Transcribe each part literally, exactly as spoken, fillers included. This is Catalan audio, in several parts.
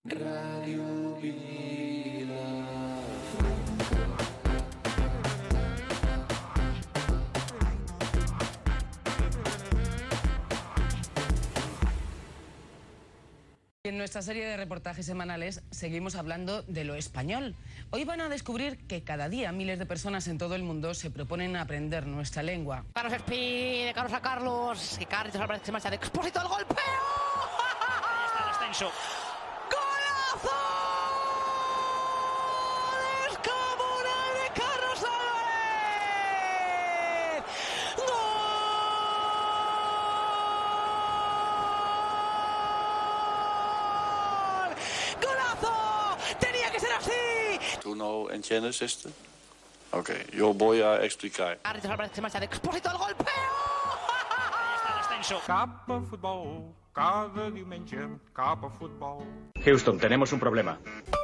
Radio Vila. En nuestra serie de reportajes semanales seguimos hablando de lo español. Hoy van a descubrir que cada día miles de personas en todo el mundo se proponen aprender nuestra lengua. Carlos Espí, de Carlos a Carlos, que Carlos Álvarez se marcha de Expósito al golpeo. Ahí está el ascenso. ¡Golazo! ¡Descomunal de Carlos Álvarez! ¡Gol! ¡Golazo! ¡Tenía que ser así! ¿Tú no entiendes esto? Ok, yo voy a explicar. Carlos Álvarez se marcha de Expósito al golpeo. Ahí está el ascenso. Cap a futbol, cada diumenge, cap a futbol. Houston, tenemos un problema.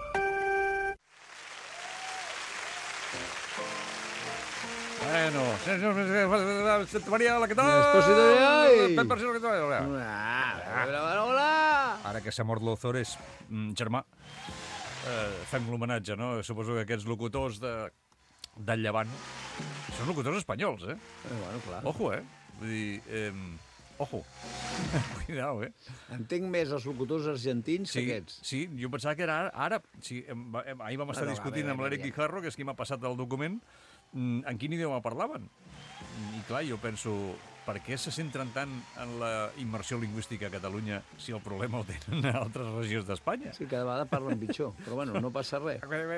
Bueno, Santa Maria, hola, què tal? Despacito de hoy. Pep Barcelona, què tal? Hola. Ah, hola, hola, hola. Ara que s'ha mort l'Ozores, mm, germà, eh, fem l'homenatge, no? Suposo que aquests locutors de, del Llevant són locutors espanyols, eh? Eh, bueno, clar. Ojo, eh? Vull dir, eh, ojo. Cuidao, eh? Entenc més els locutors argentins Sí, que aquests. sí, jo pensava que era àrab. Sí, em, va- em, ahir vam estar Bueno, discutint a veure, amb a veure, l'Eric ja. Guijarro, que és qui m'ha passat el document, mm, en quin idioma parlaven. I clar, jo penso, per què se centren tant en la immersió lingüística a Catalunya si el problema el tenen a altres regions d'Espanya? Sí, cada vegada parlen pitjor, però bueno, no passa res.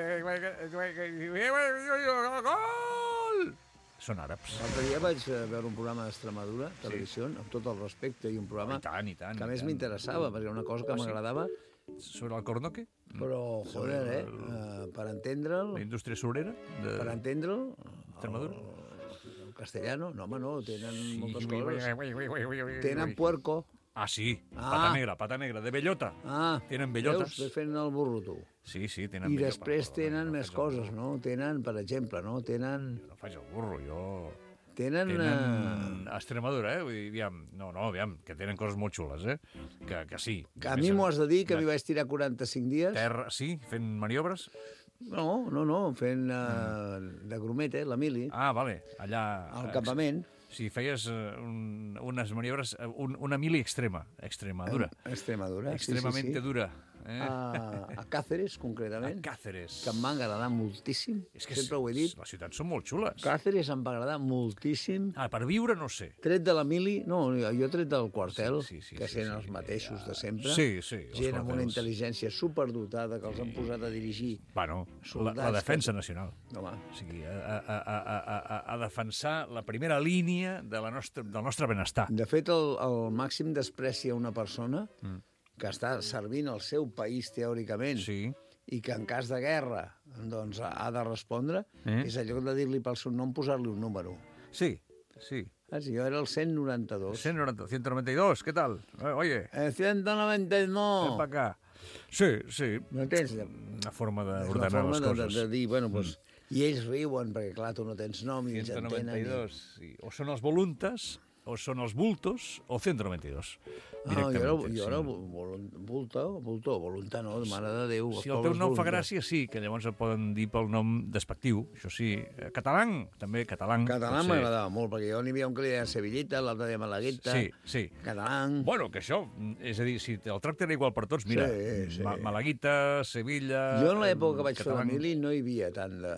Gol! Són àrabs. L'altre dia vaig eh, veure un programa d'Extremadura, televisió, amb tot el respecte, i un programa I tant, i tant. que a i més tant. m'interessava, perquè era una cosa que Ah, sí? m'agradava, Sobre el cornoque? però, joder, eh, eh, per entendre'l, La indústria surera? De... per entendre'l, Extremadura? el, el castellano, no, home, no, tenen Sí, moltes ui, ui, coses. ui, ui, ui, ui, ui, Tenen ui. puerco. Ah, sí, Ah. pata negra, pata negra, de bellota. Ah, Tenen veus? bellotes. Ves fent el burro, tu. Sí, sí, tenen I bellota. després Però, tenen no més faig el coses, burro. no? Tenen, per exemple, no? Tenen... Jo no faig el burro, jo... Tenen... eh, Tenen a Extremadura, eh? Vull dir, aviam, no, no, aviam, que tenen coses molt xules, eh? Que, que sí. Que a mi m'ho has de dir, que de m'hi vaig tirar quaranta-cinc dies. Terra, sí, fent maniobres. No, no, no, fent uh, de grumete, la mili, Ah, vale, allà... al eh, campament. Sí, feies eh, un, unes maniobres, eh, un, una mili extrema, Extremadura. A Extremadura, Extremamente sí, sí, sí. dura. Eh? A, a Càceres, A concretament, Càceres. que em va agradar moltíssim, És que sempre ho he dit. les ciutats són molt xules. Càceres em va agradar moltíssim. Ah, per viure no sé. Tret de la mili, no, jo tret del quartel, Sí, sí, sí, que sí, sent sí, els mateixos de sempre. Sí, sí, els Gent amb una quartels. intel·ligència superdotada que els han posat a dirigir. Bueno, la, Soldats la defensa que- nacional. Home, O sigui, a, a, a, a, a, a defensar la primera línia de la nostra, del nostre benestar. de fet, el, el màxim despreci a una persona mm. que està servint el seu país, teòricament, Sí. i que en cas de guerra doncs, ha de respondre, Eh? és allò de dir-li pel seu nom, posar-li un número. Sí, sí. Saps? Jo era el cent noranta-dos. ciento noventa, ciento noventa y dos, ¿qué tal? Eh, Oye, El cent noventa i ven nou. para acá. Sí, sí. M'entens? Una forma És una d'ordenar forma les de, de, coses. de dir, bueno, doncs, i ells riuen, perquè clar, tu no tens nom i ells ciento entenen. noventa y dos, sí. O són els voluntas, o són els bultos, o ciento noventa y dos. Ah, jo era, Directament, jo era sí. volun- volta, voltor, voluntar, no, mare de Déu. Si els el teu pobres nom fa voluntars. gràcia, sí, que llavors et poden dir pel nom despectiu, això sí. Eh, Català, també català. Català pot ser. m'agradava molt, perquè jo n'hi havia un que li deia Sevillita, l'altre deia Malagueta, Sí, sí. català... Bueno, que això, és a dir, si el tracte era igual per tots, mira, Sí, sí. Ma Malaguita, Sevilla... Jo en l'època que vaig català... fer la mili no hi havia tant de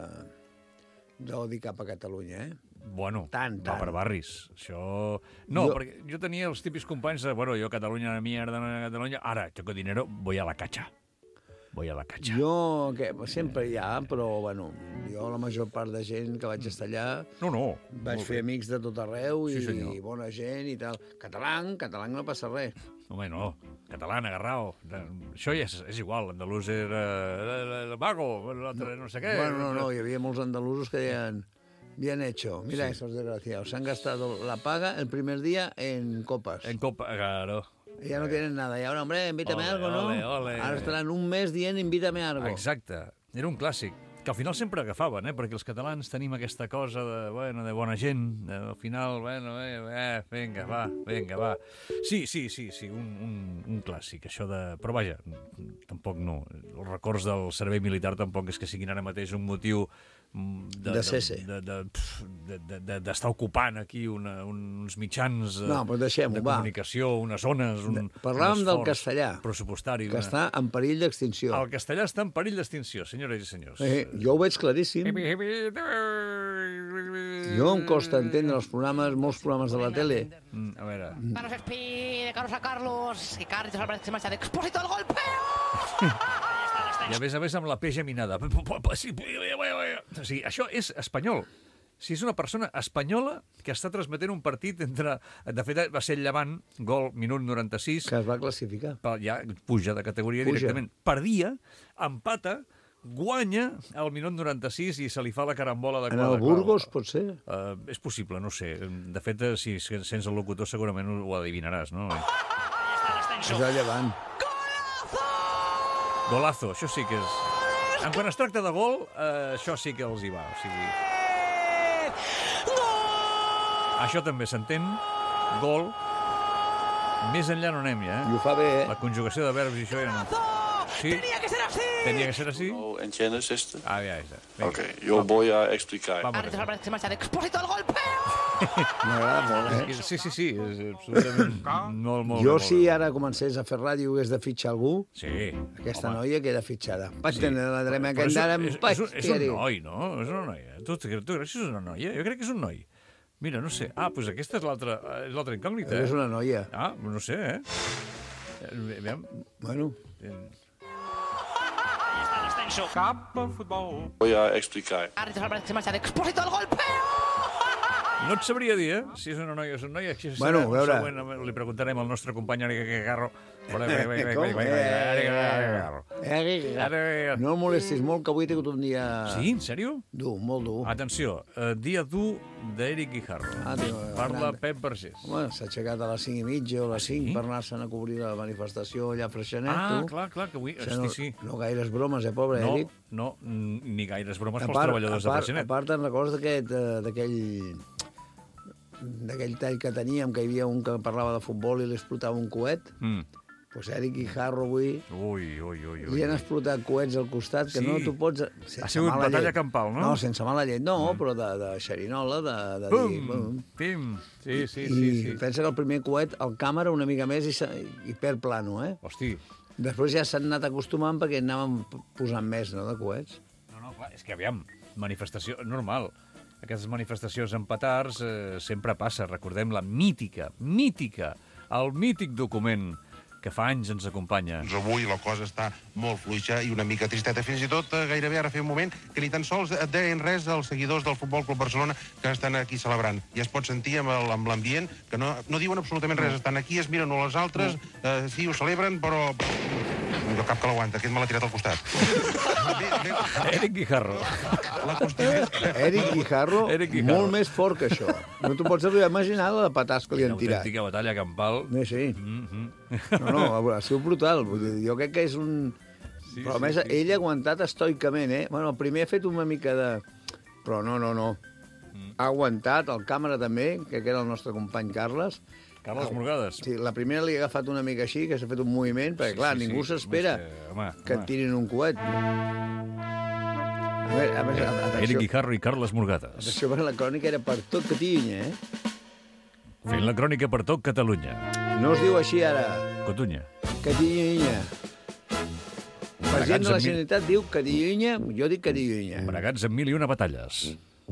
d'odi cap a Catalunya, eh? Bueno, Tant, va tant. per barris. Això... No, Jo- jo... perquè jo tenia els típics companys de, bueno, jo Catalunya, una mierda, no, Catalunya, ara, tengo dinero, voy a la cacha. Voy a la cacha. Jo, que sempre hi ha, però, bueno, jo la major part de gent que vaig estar allà No, no. vaig molt fer bé. amics de tot arreu Sí, i senyor. bona gent i tal. Català, català no passa res. Home, no. Català, agarrao. Això ja és, és igual. L'andalús era el vago, l'altre no sé què. Bueno, no, no, hi havia molts andalusos que deien bien hecho, mira esos desgraciados, se han gastado la paga el primer día en copas. En copa, claro. Y ya no tienen nada. Y ahora, hombre, invítame Ole, algo, ¿no? ole, ole. Ahora estarán un mes dient invítame algo. Exacte. Era un clàssic. que al final sempre agafaven, eh? Perquè els catalans tenim aquesta cosa de, bueno, de bona gent, de, al final, bueno, eh, eh, vinga, va, vinga, va. Sí, sí, sí, sí, un, un, un clàssic, això de... Però vaja, tampoc no. Els records del servei militar tampoc és que siguin ara mateix un motiu de, de cese. De, de, de, de, de, d'estar ocupant aquí una, uns mitjans no, però deixem-ho, de va. comunicació, unes zones, un, Parlàvem un del castellà, pressupostari. que una... està en perill d'extinció. El castellà està en perill d'extinció, senyores i senyors. Eh, jo ho veig claríssim. Jo em costa entendre els programes, molts programes de la tele. Mm, a veure... Carlos Espí, de Carlos a Carlos, que Carlos Álvarez se marcha de Expósito al golpeo. I a més a més amb la P geminada. Sí, o sigui, això és espanyol. Si és una persona espanyola que està transmetent un partit entre... De fet, va ser el Llevant, gol, minut noranta-sis. Que es va classificar. Ja puja de categoria puja. directament. Perdia, empata, guanya al minut noranta-sis i se li fa la carambola de En clau. el Burgos, pot ser? Uh, és possible, no sé. De fet, si sents el locutor segurament ho adivinaràs, no? És el Llevant. Golazo, això sí que és... En quan es tracta de gol, eh, això sí que els hi va. O sigui... Això també s'entén. Gol. Més enllà no anem ja, eh? I ho fa bé, eh? La conjugació de verbs i això ja no... Sí. Tenía que ser así. Tenía que ser así. ¿No entiendes esto? Ah, ya está. Venga. Ok, yo voy a explicar. Vamos. Carlos Álvarez se marcha de Expósito al golpeo. M'agrada molt, eh? Sí, sí, sí, és absolutament molt, molt... Jo, molt, si molt. ara comencés a fer ràdio i hagués de fitxar algú, Sí. aquesta home. noia queda fitxada. Vaig tenir la drema Però que és, andara... és, és, un, és un noi, no? És una noia. Tu, tu creus que és una noia? Jo crec que és un noi. Mira, no sé. Ah, doncs aquesta és l'altra és l'altra incògnita. És Eh? una noia. Ah, no sé, eh? Eh, Aviam. Bueno, Cap a futbol. Voy a explicar. Carlos Álvarez se marcha de Expósito al golpeo. No et sabria dir, eh? Si és una noia o és un noi. Si Bueno, a veure. Següent, li preguntarem al nostre company Enrique Garro. Com? Ara... no el molestis molt, que avui he tingut un dia... Sí, en sèrio? Dur, molt dur. Atenció, eh, dia dur d'Eric Guijarro. Ah, tio, Parla gran. Pep Vergés. Home, s'ha aixecat a les cinc i mitja o a les Ah, sí? cinc per anar-se'n a cobrir la manifestació allà a Freixenet, Ah, tu. clar, clar, que avui... O sigui, Hosti, sí. no, no gaires bromes, eh, pobre No, Eric? no, ni gaires bromes A pels part, treballadors a part, de Freixenet. A part, te'n recordes d'aquest, eh, d'aquell d'aquell tall que teníem, que hi havia un que parlava de futbol i li explotava un coet? Mm. Doncs Eric Guijarro avui Ui, ui, ui, ui. li han explotat coets al costat que Sí. no tu pots... sense Ha sigut mala batalla llet. campal, no? No, sense mala llet, no, però de, de xerinola, de, de dir... Pum! Bum. Pim! Sí, sí, I sí, sí. pensa que el primer coet, el càmera una mica més i, se- i perd plano, eh? Hosti, Després ja s'han anat acostumant perquè anàvem p- posant més, no?, de coets. no, no, clar, és que aviam, manifestació normal. Aquestes manifestacions amb petards eh, sempre passa. Recordem la mítica, mítica, el mític document que fa anys ens acompanya. Doncs avui la cosa està molt fluixa i una mica tristeta. Fins i tot eh, gairebé ara feia un moment que ni tan sols et deien res als seguidors del Futbol Club Barcelona que estan aquí celebrant. I es pot sentir amb el- amb l'ambient que no, no diuen absolutament res. Estan aquí, es miren a les altres, eh, sí, ho celebren, però... No cap que l'aguanta, aquest me l'ha tirat al costat. Bé, bé, Eric Guijarro. la qüestió és... Eric Guijarro, Eric Guijarro. molt més fort que això. No t'ho pots arribar a imaginar la de patars que li Una han tirat. autèntica batalla campal. Sí, sí. Mm -hmm. No, no, ha sigut brutal. Vull dir, jo crec que és un... Sí, Però a sí, més, sí. ell ha aguantat estoicament, eh? Bueno, el primer ha fet una mica de... Però no, no, no. Mm. Ha aguantat, el càmera també, que era el nostre company Carles. Carles Morgades. Sí, la primera li ha agafat una mica així, que s'ha fet un moviment, perquè, Sí, clar, sí, ningú sí. s'espera Home, és que, home, que home. et tirin un coet. A veure, a més, Eric atenció, Guijarro i Carles Morgades. atenció, perquè la crònica era per tot Catalunya, eh? Fent la crònica per tot Catalunya. No es diu així ara, Cotunya. Catalunya. El president de la amb mi- Generalitat diu Catalunya, jo dic Catalunya. Bregats amb mil i una batalles.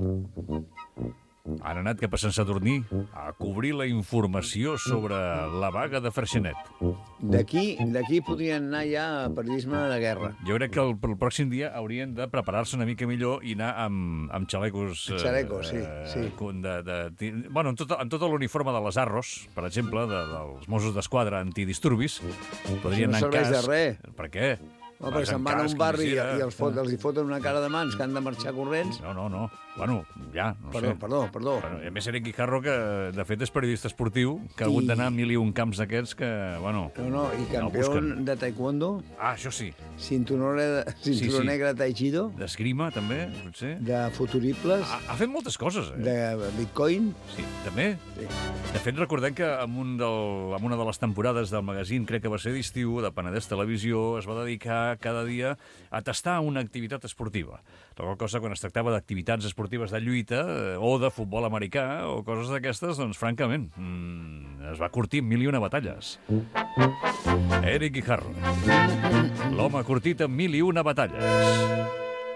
Han anat cap a Sant Sadurní a cobrir la informació sobre la vaga de Freixenet. D'aquí d'aquí podrien anar ja a periodisme de guerra. Jo crec que el, el pròxim dia haurien de preparar-se una mica millor i anar amb, amb xalecos... eh, Xalecos, sí, sí. con- De, de, de, bueno, amb tot, amb tot l'uniforme de les Arros, per exemple, de, dels Mossos d'Esquadra antidisturbis, podrien No anar en serveix cas... de res. Per què? No, perquè se'n van a un barri i, i els, fot, els hi foten una cara de mans que han de marxar corrents. No, no, no. Bueno, ja, no perdó, sé. Perdó, perdó. Bueno, a més, Eric Guijarro, que de fet és periodista esportiu, que ha hagut d'anar a mil i un camps d'aquests que, bueno... No, no, i campió de taekwondo. Ah, això sí. Cinturó, cinturó sí, sí. negre de taichido. D'esgrima, també, potser. De futuribles. Ha, ha fet moltes coses, eh? De bitcoin. Sí, també. Sí. De fet, recordem que en, un del, en una de les temporades del magazín, crec que va ser d'estiu, de Penedès Televisió, es va dedicar cada dia a tastar una activitat esportiva. La qual cosa, quan es tractava d'activitats esportives de lluita eh, o de futbol americà o coses d'aquestes, doncs, francament, mmm, es va curtir mil i una batalles. Eric Guijarro. L'home curtit en mil i una batalles.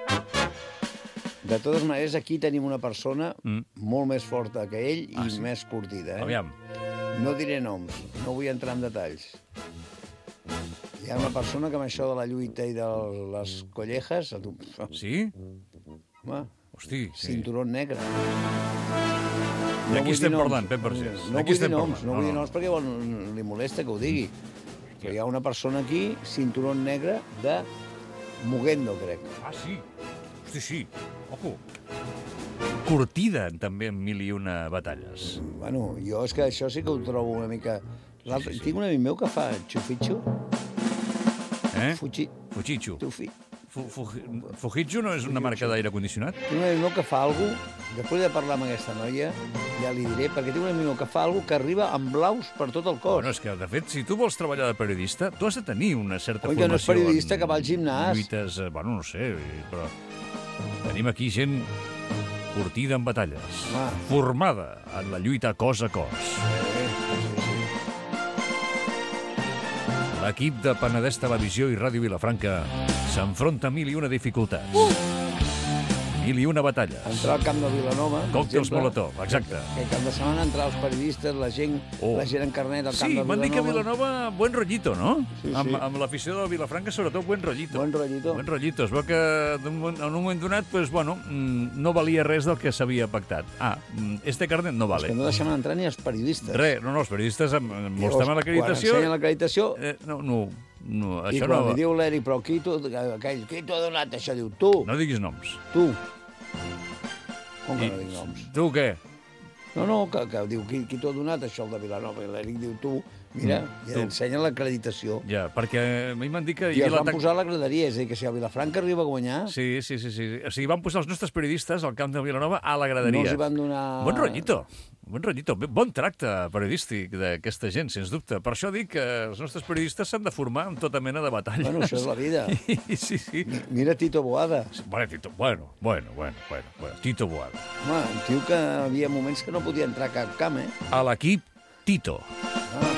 De totes maneres, aquí tenim una persona mm. molt més forta que ell i ah, sí? més curtida. Eh? Aviam. No diré noms, no vull entrar en detalls. Hi ha una persona que amb això de la lluita i de les collejas... Sí? Home, hosti, sí. Cinturó negre. De qui estem parlant, Pep Vergés? No vull dir noms, no vull dir noms perquè li molesta que ho digui. Però hi ha una persona aquí, cinturó negre de Mugendo, crec. Ah, sí? Hosti, sí. Ojo. Curtida, també, en mil i una batalles. Bueno, jo és que això sí que ho trobo una mica... Sí, sí, sí. Tinc un amic meu que fa xufitxo. Eh? Fuchi... Fuchicho. Tufi. Fu, fu, Fujitsu no és una marca d'aire condicionat? Tinc un amic meu que fa alguna cosa, després de parlar amb aquesta noia, ja li diré, perquè tinc un amic meu que fa alguna cosa que arriba amb blaus per tot el cos. Bueno, és que, de fet, si tu vols treballar de periodista, tu has de tenir una certa Oi, formació... Oi, que no és periodista, que va al gimnàs. Lluites, bueno, no sé, però... Tenim aquí gent curtida en batalles, ah. formada en la lluita cos a cos. Sí, sí, sí. L'equip de Penedès Televisió i Ràdio Vilafranca s'enfronta a mil i una dificultats. Uh! Mil i una batalles. Entrar al camp de Vilanova, Còctels Molotov, exacte. Que cap de setmana entrar els periodistes, la gent, oh. la gent en carnet al camp sí, de Vilanova. Sí, m'han dit que Vilanova, buen rollito, no? Sí, sí. Amb, amb l'afició de Vilafranca, sobretot, buen rollito. Buen rollito. Buen rollito. Es veu que en un moment donat, pues, bueno, no valia res del que s'havia pactat. Ah, este carnet no vale. És que no deixaven entrar ni els periodistes. Res, no, no, els periodistes mostraven l'acreditació... Quan ensenyen l'acreditació... Eh, no, no, no, I això quan no... li diu l'Eric, però qui t'ho ha donat això? Diu, tu. No diguis noms. Tu. Com que I, no dic noms? Tu què? No, no, que, que diu, qui, qui t'ho ha donat això, el de Vilanova? I l'Eric diu, tu, mira, mm, i ensenya l'acreditació. Ja, perquè a mi m'han dit que... I els van posar a la graderia, és a dir, que si el Vilafranca arriba a guanyar... Sí, sí, sí, sí. O sigui, van posar els nostres periodistes al camp de Vilanova a la graderia. No els hi van donar... Bon rotllito, bon rotllito, bon tracte periodístic d'aquesta gent, sens dubte. Per això dic que els nostres periodistes s'han de formar en tota mena de batalles. Bueno, això és la vida. Sí, sí. Mira Tito Boada. Bueno, Tito, bueno, bueno, bueno, bueno, bueno. Tito Boada. Home, un tio que havia moments que no podia entrar a cap camp, eh? A l'equip Tito. Ah.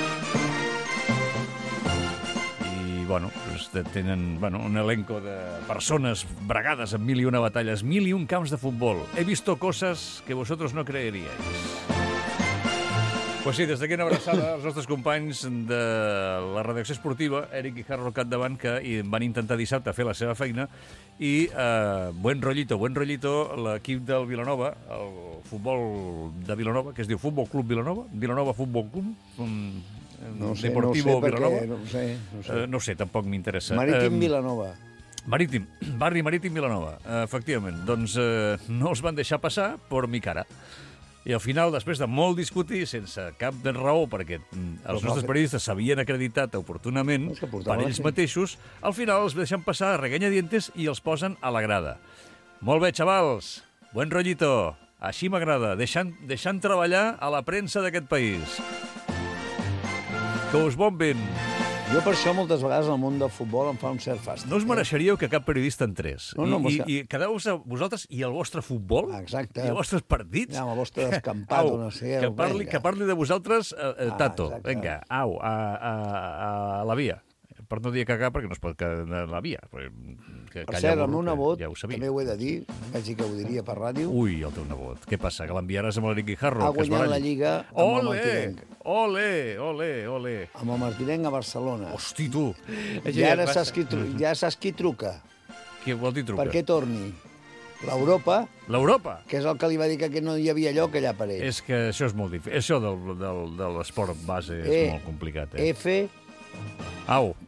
Bueno, tenen bueno, un elenco de persones bregades en mil i una batalles, mil i un camps de futbol. He visto cosas que vosotros no creeríais. Pues sí, des d'aquí una abraçada als nostres companys de la redacció esportiva, Eric Guijarro al capdavant, que van intentar dissabte fer la seva feina, i eh, buen rollito, buen rollito, l'equip del Vilanova, el futbol de Vilanova, que es diu Futbol Club Vilanova, Vilanova Futbol Club, um, No sé, Deportivo no sé Vilanova. Perquè, no sé, no sé. Uh, no sé, tampoc m'interessa. Marítim um, Vilanova. Marítim, barri Marítim Vilanova, uh, efectivament. Doncs uh, no els van deixar passar per mi cara. I al final, després de molt discutir, sense cap de raó, perquè els nostres periodistes s'havien acreditat oportunament per ells mateixos, al final els deixen passar a regañadientes i els posen a la grada. Molt bé, xavals, buen rollito, així m'agrada, deixant, deixant treballar a la premsa d'aquest país. Que us bombin. Jo per això moltes vegades el món del futbol em fa un cert fàstic. No us mereixeríeu que cap periodista entrés. No, no, I, i, I quedeu-vos a vosaltres i el vostre futbol? Exacte. I els vostres partits? Ja, amb el vostre descampat, au, no sé. Que parli, que parli de vosaltres, uh, uh, Tato. Ah, vinga, au, a, a, a, a la via. Per no dir cagar, perquè no es pot cagar a la via. Que per cert, el meu nebot, ja també ho he de dir, vaig dir que ho diria per ràdio. Ui, el teu nebot. Què passa, que l'enviaràs amb l'Eric Guijarro? Ha guanyat la Lliga amb ole, el Martinenc. Ole, ole, ole. Amb el Martinenc a Barcelona. Hosti, tu. I ara saps qui, ja saps qui truca. Qui vol dir truca? Perquè torni. L'Europa, L'Europa? Que és el que li va dir que no hi havia lloc allà per ell. És que això és molt difícil. Això del, del, de l'esport base és e, molt complicat. Eh? F... Au.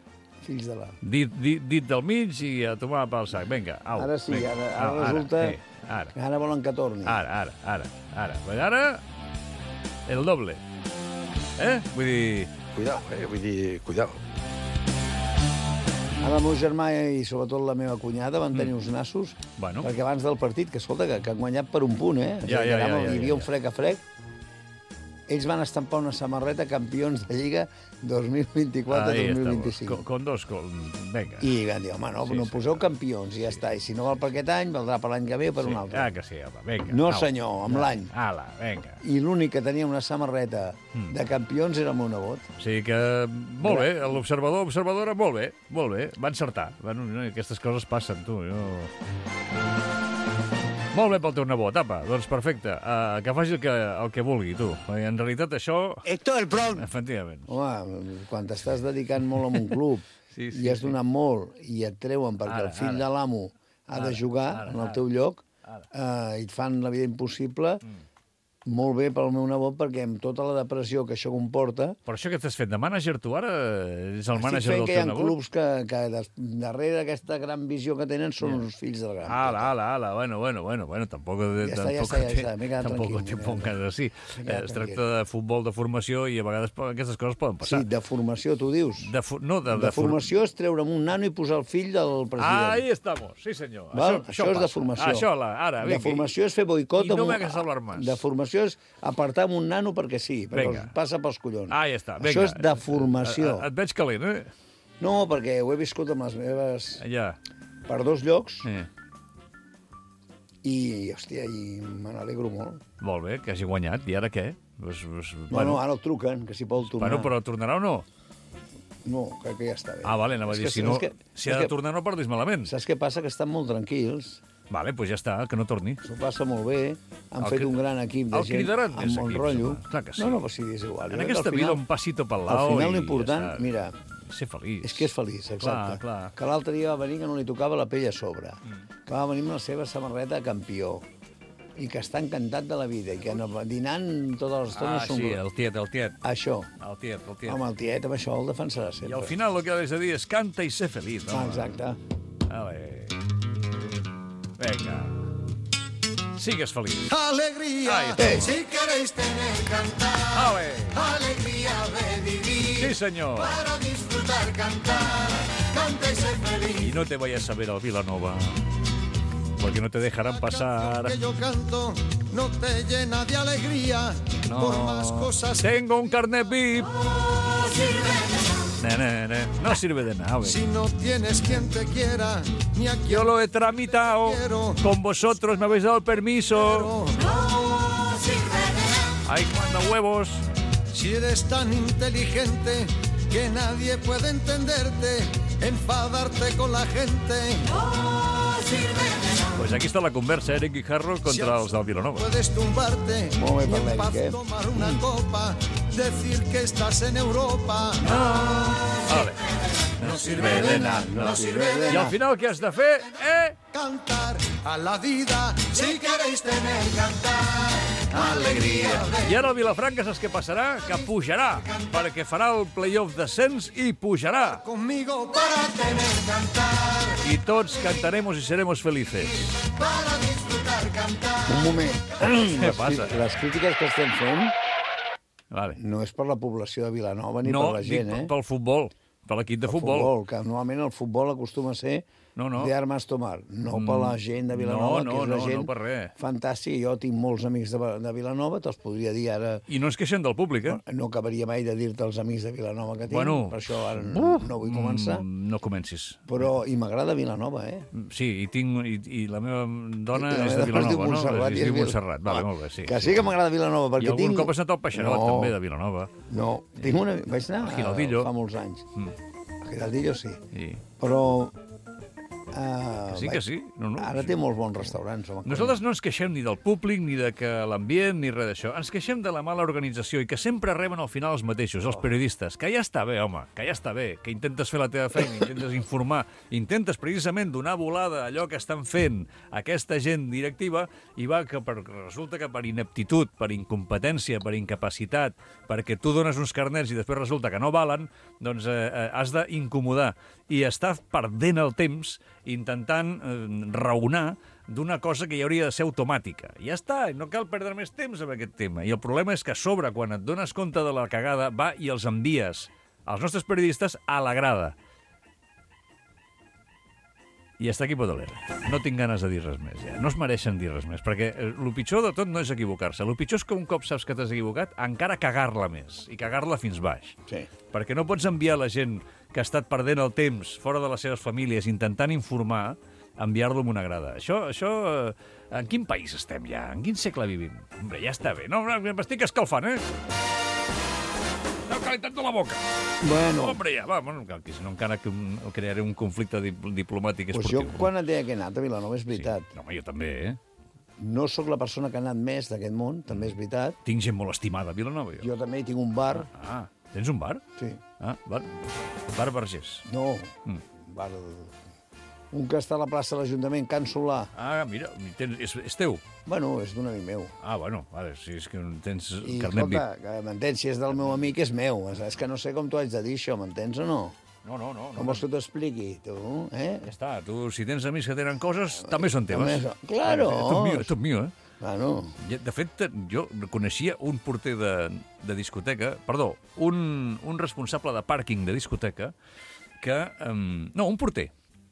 Fills de la... Dit, dit, dit del mig i a tomar pel sac. Vinga, au. Ara sí, vinga. ara, ara Au, resulta eh, ara. que ara volen que torni. Ara, ara, ara, ara. Ara, el doble. Eh? Vull dir... Cuidao, eh? Vull dir, cuidao. Ara el meu germà i sobretot la meva cunyada van tenir uns nassos, Bueno. perquè abans del partit, que escolta, que, que han guanyat per un punt, eh? Ja, ja, ja, ja, Hi havia ja. un frec a frec. Ells van estampar una samarreta campions de Lliga dos mil vint-i-quatre dos mil vint-i-cinc. Con, con dos, con... Vinga. I van dir, home, no, Sí, no sí. poseu campions i ja està. I si no val per aquest any, valdrà per l'any que ve o per Sí. un altre. Ah, que sí, home, vinga. No, au. senyor, amb l'any. Ala, vinga. I l'únic que tenia una samarreta Mm. de campions era el meu nebot. O sigui que, molt bé, l'observador, observadora, molt bé, molt bé, va encertar. Bueno, no, aquestes coses passen, tu, jo... Molt bé pel teu nebot, apa, doncs perfecte. Uh, que faci el que, el que vulgui, tu. Perquè en realitat això... Esto el prom. Efectivament. Home, quan t'estàs dedicant molt a un club Sí, sí, i has sí. donat molt i et treuen perquè Ara, el fill ara. de l'amo ha Ara, de jugar ara, en el ara. teu lloc Ara. eh, i et fan la vida impossible, molt bé pel meu nebot, perquè amb tota la depressió que això comporta... Per això que t'has fet de mànager, tu ara és el Estic mànager fent del que hi teu ha nebot? clubs que, que des, darrere d'aquesta gran visió que tenen són els fills del gran. Ala, ala, ala, bueno, bueno, bueno, bueno, tampoc... Ja està, ja està, ja està, m'he quedat tampoc tranquil, te m'he pongas quedat així. M'he quedat Eh, Es tracta tranquil. de futbol de formació i a vegades po- aquestes coses poden passar. Sí, de formació, tu dius. De, fu- no, de, De for- formació és treure'm un nano i posar el fill del president. Ahí estamos, sí senyor. Val? Això, és de passa. formació. Això, la, ara, de vinga. formació és fer boicot. I no amb un- me hagas hablar más. De formació és apartar amb un nano perquè sí, perquè Vinga. els passa pels collons. Ah, ja està, vinga. Això és de formació. Et, et veig calent, eh? No, perquè ho he viscut amb les meves... Ja. per dos llocs Eh. i, hòstia, i me n'alegro molt. Molt bé, que hagi guanyat. I ara què? Pues, pues, No, no, ara el truquen, que si pot tornar. Bueno, però tornarà o no? No, crec que ja està bé. Ah, vale, anava a És dir, que- si no, és que- si és ha de que- tornar no perdis malament. Saps què passa? Que estan molt tranquils, Vale, pues ja està, que no torni. s'ho passa molt bé, han El fet cri- un gran equip de el gent cridaran amb més bon equips, rotllo. home. Clar que sí. No, no, però sí, és igual. Jo En crec que aquesta al vida final- un passito pel Al lado final i l'important, ja està. mira, Ser feliç. és que és feliç, exacte. Clar, clar. Que l'altre dia va venir que no li tocava la pell a sobre, Mm. que va venir amb la seva samarreta de campió, i que està encantat de la vida, i que no, dinant tota l'estona Ah, són... sí, el tiet, el tiet. Això. El tiet, el tiet. Home, el tiet amb això el defensarà I sempre. al final el que has de dir és canta i ser feliç. Ah, home. exacte. Ale. Vinga. Sigues feliç. Alegría, Ahí está. si queréis tener cantar. Ale. Alegría de vivir. Sí, senyor. Para disfrutar, cantar. Canta y ser feliz. Y no te vayas a ver al Vilanova, porque no te dejarán pasar. Que yo canto no te llena de alegría. Por más No. cosas Tengo un carnet V I P. no sirve de nada. Na, na, na. No sirve de nada, güey. Si no tienes quien te quiera, ni a quien Yo lo he tramitado. Con vosotros me habéis dado el permiso. no sirve de nada. Ay, manda huevos. Si eres tan inteligente que nadie puede entenderte, enfadarte con la gente no sirve de nada. Pues aquí está la conversa, Eric Guijarro contra els del Vilanova. Puedes tumbarte Molt bé y per en paz l'Eric, eh? tomar una copa, decir que estás en Europa. Vale. No sirve de nada, no sirve de I al nada. final què has de fer? Eh? Cantar a la vida, si queréis tener cantar. Alegría de I ara el Vilafranca saps què passarà? Que pujarà, perquè farà el playoff descens i pujarà. conmigo para tener cantar. I tots cantaremos y seremos felices. Para disfrutar, cantar. Un moment. Què Les, passa? cri- les crítiques que estem fent Vale. no és per la població de Vilanova ni No, per la gent, dic eh? pel futbol, per l'equip de El futbol. futbol, que normalment el futbol acostuma a ser No, no. de armes tomar, no per la gent de Vilanova, No, no, que és una no, gent no per res. fantàstica. Jo tinc molts amics de, de Vilanova, te'ls podria dir ara... I no es queixen del públic, eh? No acabaria mai de dir-te els amics de Vilanova que tinc, Bueno. per això ara no, no vull començar. Mm, no comencis. Però, i m'agrada Vilanova, eh? Sí, i, tinc, i, i la meva dona I la és meva de dona es diu Vilanova, no? Montserrat Es i és diu Vil- Montserrat, vale, Ah, molt bé, sí. Que sí que m'agrada Vilanova, I perquè algun tinc... cop has anat al Peixarot, No. també, de Vilanova. No, tinc una... Vaig anar A Giraldillo. fa molts anys. Mm. A Giraldillo sí. I... Però Uh, sí que sí. No, no, ara sí. té molts bons restaurants. Home, Nosaltres no ens queixem ni del públic, ni de que l'ambient, ni res d'això. Ens queixem de la mala organització i que sempre reben al final els mateixos, els periodistes. Que ja està bé, home, que ja està bé, que intentes fer la teva feina, intentes informar, intentes precisament donar volada a allò que estan fent aquesta gent directiva i va que per, resulta que per ineptitud, per incompetència, per incapacitat, perquè tu dones uns carnets i després resulta que no valen, doncs eh, eh, has d'incomodar i estàs perdent el temps intentant eh, raonar d'una cosa que ja hauria de ser automàtica. Ja està, no cal perdre més temps amb aquest tema. I el problema és que a sobre, quan et dones compte de la cagada, va i els envies als nostres periodistes a la grada. I hasta aquí Podoler. No tinc ganes de dir res més, ja. No es mereixen dir res més, perquè el pitjor de tot no és equivocar-se. El pitjor és que un cop saps que t'has equivocat, encara cagar-la més, i cagar-la fins baix. Sí. Perquè no pots enviar la gent que ha estat perdent el temps fora de les seves famílies intentant informar, enviar-lo amb una grada. Això, això... En quin país estem ja? En quin segle vivim? Hombre, ja està bé. No, m'estic escalfant, eh? No, calitat de la boca. Bueno. Hombre, ja, va, bueno, que si no encara que un, crearé un conflicte diplomàtic pues esportiu. Jo, quan et deia que he anat a Vilanova, és veritat. Sí. No, home, jo també, eh? No sóc la persona que ha anat més d'aquest món, també és veritat. Tinc gent molt estimada a Vilanova, jo. Jo també tinc un bar. Ah, tens un bar? Sí. Ah, bar, bar Vergés. No, mm. bar... Un que està a la plaça de l'Ajuntament, Can Solà. Ah, mira, tens, és, és teu? Bueno, és d'un amic meu. Ah, bueno, vale, si és que tens I, carnet escolta, que m'entens, si és del meu amic, és meu. És que no sé com t'ho haig de dir, això, m'entens o no? No, no, no. Com no. vols que t'ho expliqui, tu? Eh? Ja està, tu, si tens amics que tenen coses, també són teves. També... Claro! Eh, tot mío, tot mío, eh? Bueno. De fet, jo coneixia un porter de, de discoteca, perdó, un, un responsable de pàrquing de discoteca, que... Um, no, un porter.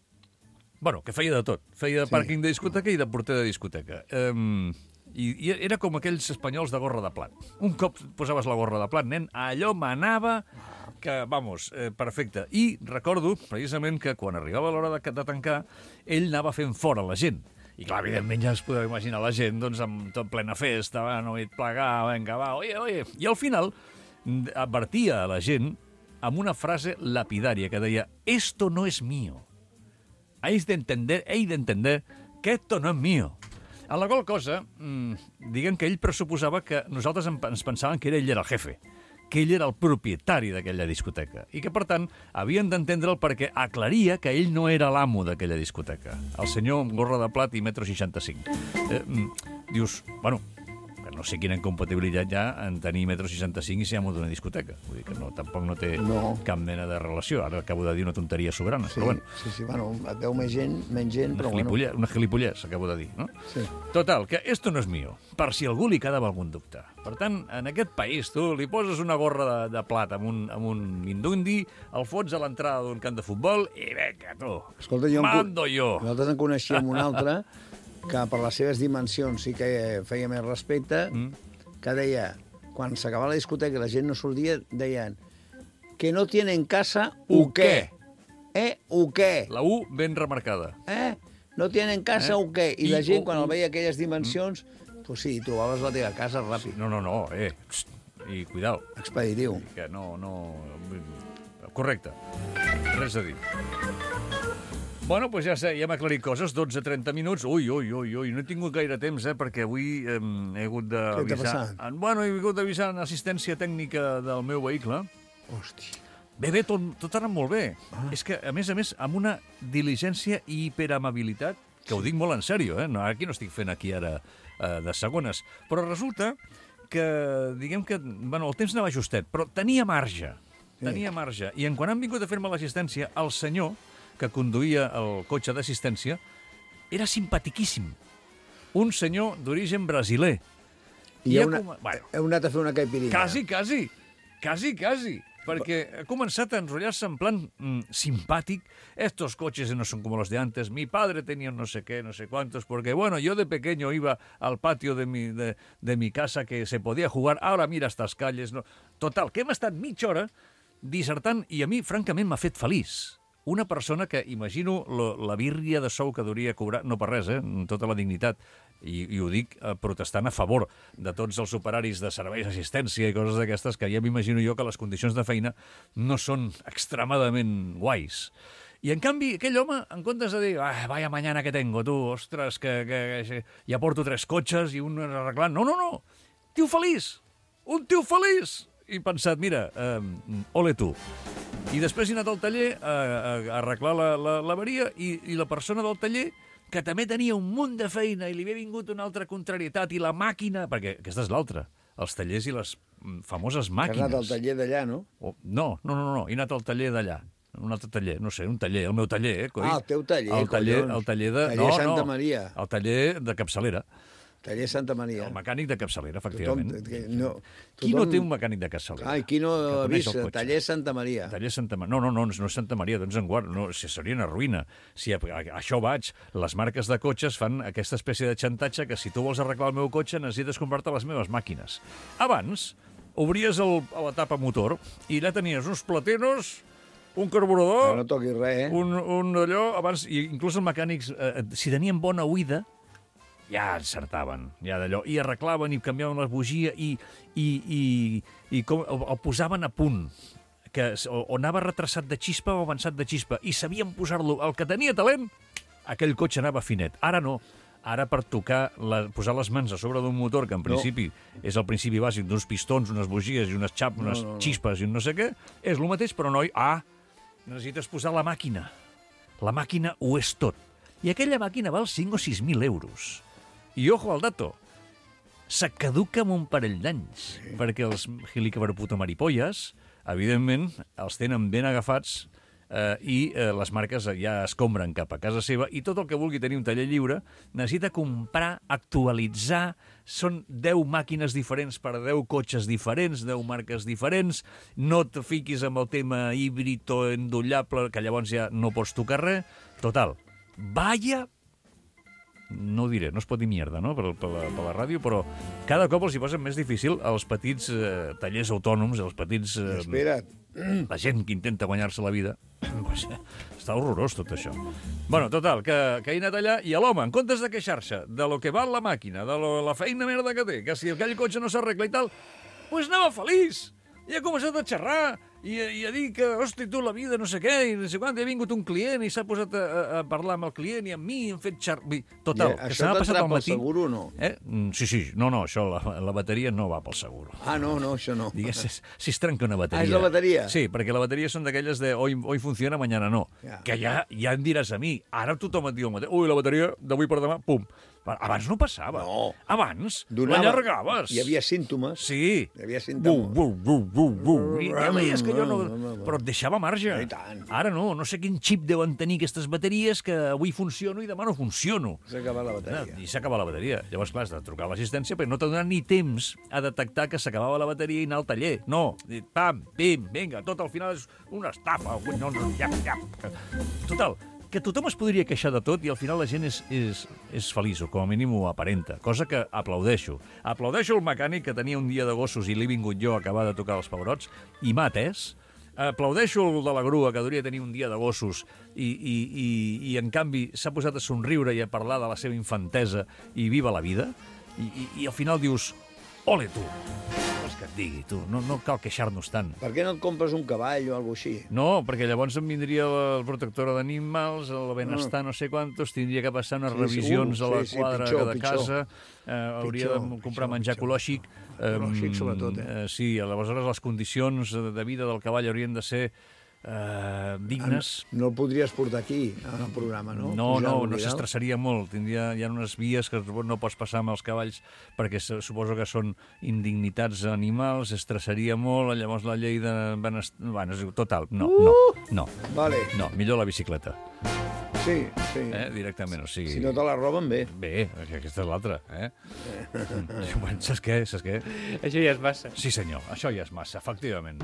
Bueno, que feia de tot. Feia de sí. pàrquing de discoteca i de porter de discoteca. Um, i, I era com aquells espanyols de gorra de plat. Un cop posaves la gorra de plat, nen, allò m'anava que, vamos, eh, perfecte. I recordo, precisament, que quan arribava l'hora de, de tancar, ell anava fent fora la gent. I clar, evidentment ja es podeu imaginar la gent, doncs, amb tot plena festa, va, no he de plegar, vinga, va, oye, oye. I al final advertia a la gent amb una frase lapidària que deia «Esto no es mío». Heis d'entender, heis d'entender que esto no es mío. A la qual cosa, mmm, diguem que ell pressuposava que nosaltres ens pensàvem que ell era el jefe, que ell era el propietari d'aquella discoteca i que, per tant, havien d'entendre'l perquè aclaria que ell no era l'amo d'aquella discoteca. El senyor amb gorra de plat i metro seixanta-cinc. Eh, dius, bueno, no sé quina incompatibilitat hi ha en tenir metro seixanta-cinc i ser amo d'una discoteca. Vull dir que no, tampoc no té no. cap mena de relació. Ara acabo de dir una tonteria soberana, sí, però bueno. Sí, sí, bueno, et veu més gent, menys gent, una però bueno. Una gilipollès, acabo de dir, no? Sí. Total, que esto no és mío, per si algú li quedava algun dubte. Per tant, en aquest país, tu li poses una gorra de, de plat amb un, amb un mindundi, el fots a l'entrada d'un camp de futbol i vinga, tu, escolta, jo mando jo. Nosaltres en coneixíem un altre que per les seves dimensions sí que feia més respecte, mm. que deia, quan s'acabava la discoteca i la gent no sortia, deien que no tienen casa, u què? Eh, u què? La U ben remarcada. Eh? No tienen casa, eh? u què? I, I la gent, u, quan u. el veia aquelles dimensions, mm. pues sí, trobaves la teva casa ràpid. No, no, no, eh, pst, i cuidao. Expeditiu. Que no, no... Correcte. Res a dir. Bueno, doncs ja sé, ja hem aclarit coses, dotze a trenta minuts. Ui, ui, ui, ui, no he tingut gaire temps, eh, perquè avui eh, he hagut d'avisar... Què t'ha passat? Bueno, he hagut d'avisar en assistència tècnica del meu vehicle. Hòstia. Bé, bé, tot, tot ha anat molt bé. Ah. És que, a més a més, amb una diligència i hiperamabilitat, que ho dic molt en sèrio, eh? No, aquí no estic fent aquí ara eh, de segones. Però resulta que, diguem que, bueno, el temps anava justet, però tenia marge. Sí. Tenia marge. I en quan han vingut a fer-me l'assistència, el senyor que conduïa el cotxe d'assistència, era simpatiquíssim. Un senyor d'origen brasiler. I, I heu, una, com... bueno, heu anat a fer una caipirinha. Quasi, quasi. Quasi, quasi. Perquè ha començat a enrotllar-se en plan mmm, simpàtic. Estos coches no son como los de antes. Mi padre tenía no sé qué, no sé cuántos, porque, bueno, yo de pequeño iba al patio de mi, de, de mi casa que se podía jugar. Ahora mira estas calles. No. Total, que hem estat mitja hora dissertant i a mi, francament, m'ha fet feliç. Una persona que, imagino, lo, la bírria de sou que hauria cobrar, no per res, eh, tota la dignitat, i, i ho dic eh, protestant a favor de tots els operaris de serveis d'assistència i coses d'aquestes, que ja m'imagino jo que les condicions de feina no són extremadament guais. I, en canvi, aquell home, en comptes de dir ah, vaya mañana que tengo, tu, ostres, que, que, que ja porto tres cotxes i un arreglant. No, no, no. Tio feliç. Un tio feliç. I he pensat, mira, eh, ole tu. I després he anat al taller a, a, a arreglar la, la, l'averia i, i la persona del taller, que també tenia un munt de feina i li havia vingut una altra contrarietat i la màquina... Perquè aquesta és l'altra. Els tallers i les famoses màquines. Has anat al taller d'allà, no? Oh, no, no, no, no, he anat al taller d'allà. Un altre taller, no sé, un taller, el meu taller, eh, coi? Ah, el teu taller, el taller, collons. el taller de... Taller no, Santa no, Maria. El taller de capçalera. Taller Santa Maria. El mecànic de capçalera, efectivament. Tothom, que no, Qui no tothom... té un mecànic de capçalera? Ai, qui no ha coneix vist? el cotxe? Taller Santa Maria. Taller Santa Maria. No, no, no, no és Santa Maria, doncs en guard. No, si seria una ruïna. Si a, a, a això vaig, les marques de cotxes fan aquesta espècie de xantatge que si tu vols arreglar el meu cotxe necessites comprar-te les meves màquines. Abans, obries el, la tapa motor i allà tenies uns platinos, un carburador... No toquis res, eh? Un, un allò, abans, i inclús els mecànics, eh, si tenien bona oïda, ja encertaven, ja d'allò, i arreglaven i canviaven la bugia i, i, i, i com, el, el posaven a punt, que o, o anava retrasat de xispa o avançat de xispa, i sabien posar-lo. El que tenia talent, aquell cotxe anava finet. Ara no. Ara per tocar, la, posar les mans a sobre d'un motor, que en principi no. és el principi bàsic d'uns pistons, unes bugies i unes xap, unes no, no, no. xispes i un no sé què, és el mateix, però noi, ah, necessites posar la màquina. La màquina ho és tot. I aquella màquina val cinc o sis mil euros. I ojo al dato, se caduca amb un parell d'anys, sí. perquè els gilicabarputomaripolles, evidentment, els tenen ben agafats eh, i eh, les marques ja escombren cap a casa seva i tot el que vulgui tenir un taller lliure necessita comprar, actualitzar, són deu màquines diferents per deu cotxes diferents, deu marques diferents, no et fiquis amb el tema híbrid o endollable, que llavors ja no pots tocar res. Total, vaya... no ho diré, no es pot dir mierda, no?, per, per, la, per la ràdio, però cada cop els hi posen més difícil als petits eh, tallers autònoms, als petits... Eh, Espera't. La gent que intenta guanyar-se la vida. Pues, està horrorós tot això. Bueno, total, que, que he anat allà i a l'home, en comptes de queixar-se de lo que val la màquina, de lo, la feina merda que té, que si aquell cotxe no s'arregla i tal, pues anava feliç. I ha començat a xerrar i, i a dir que, hosti, tu, la vida, no sé què, i no sé quant, i ha vingut un client i s'ha posat a, a parlar amb el client i amb mi, i hem fet xerrar... Total, yeah, que se m'ha passat al matí... Això seguro o no? Eh? Sí, sí, no, no, això, la, la bateria no va pel seguro. Ah, no, no, això no. Digues, si, si es trenca una bateria... Ah, és la bateria? Sí, perquè la bateria són d'aquelles de hoy, hoy funciona, mañana no. Yeah. Que ja, ja em diràs a mi, ara tothom et diu el mateix, ui, la bateria d'avui per demà, pum. Abans no passava. No. Abans Donava, l'allargaves. Hi havia símptomes. Sí. Hi havia símptomes. Bu, bu, bu, bu, bu. I ja veies que jo no... Però et deixava marge. I tant. Ara no, no sé quin xip deuen tenir aquestes bateries que avui funciono i demà no funciono. S'ha acabat la bateria. I s'ha acabat la bateria. Llavors, clar, has de trucar a l'assistència perquè no t'ha donat ni temps a detectar que s'acabava la bateria i anar al taller. No. Pam, pim, vinga, tot al final és una estafa. No, no, ja, ja. Total, que tothom es podria queixar de tot i al final la gent és, és, és feliç, o com a mínim ho aparenta, cosa que aplaudeixo. Aplaudeixo el mecànic que tenia un dia de gossos i l'he vingut jo a acabar de tocar els pebrots i m'ha atès. Aplaudeixo el de la grua que hauria de tenir un dia de gossos i, i, i, i en canvi s'ha posat a somriure i a parlar de la seva infantesa i viva la vida. I, i, i al final dius, ole tu! Vols que et digui, tu? No, no cal queixar-nos tant. Per què no et compres un cavall o alguna cosa així? No, perquè llavors em vindria la protectora d'animals, el benestar no sé quantos, tindria que passar unes Sí, sí, revisions uh, a la sí, sí, quadra pitjor, de pitjor. casa, eh, hauria Pitjor, de comprar pitjor, menjar pitjor. ecològic. Ecològic, sobretot, eh? eh? Sí, aleshores les condicions de vida del cavall haurien de ser eh, dignes. No el podries portar aquí, al programa, no? No, Pujar no, al no Vidal? s'estressaria molt. Tindria, hi ha unes vies que no pots passar amb els cavalls perquè se- suposo que són indignitats animals, estressaria molt, llavors la llei de benestar... Bueno, és total, no, no, no. Vale. No, millor la bicicleta. Sí, sí. Eh? Directament, o sigui... Si no te la roben, bé. Bé, aquesta és l'altra, eh? Bueno, saps què? Saps què? Això ja és massa. Sí, senyor, això ja és massa, efectivament.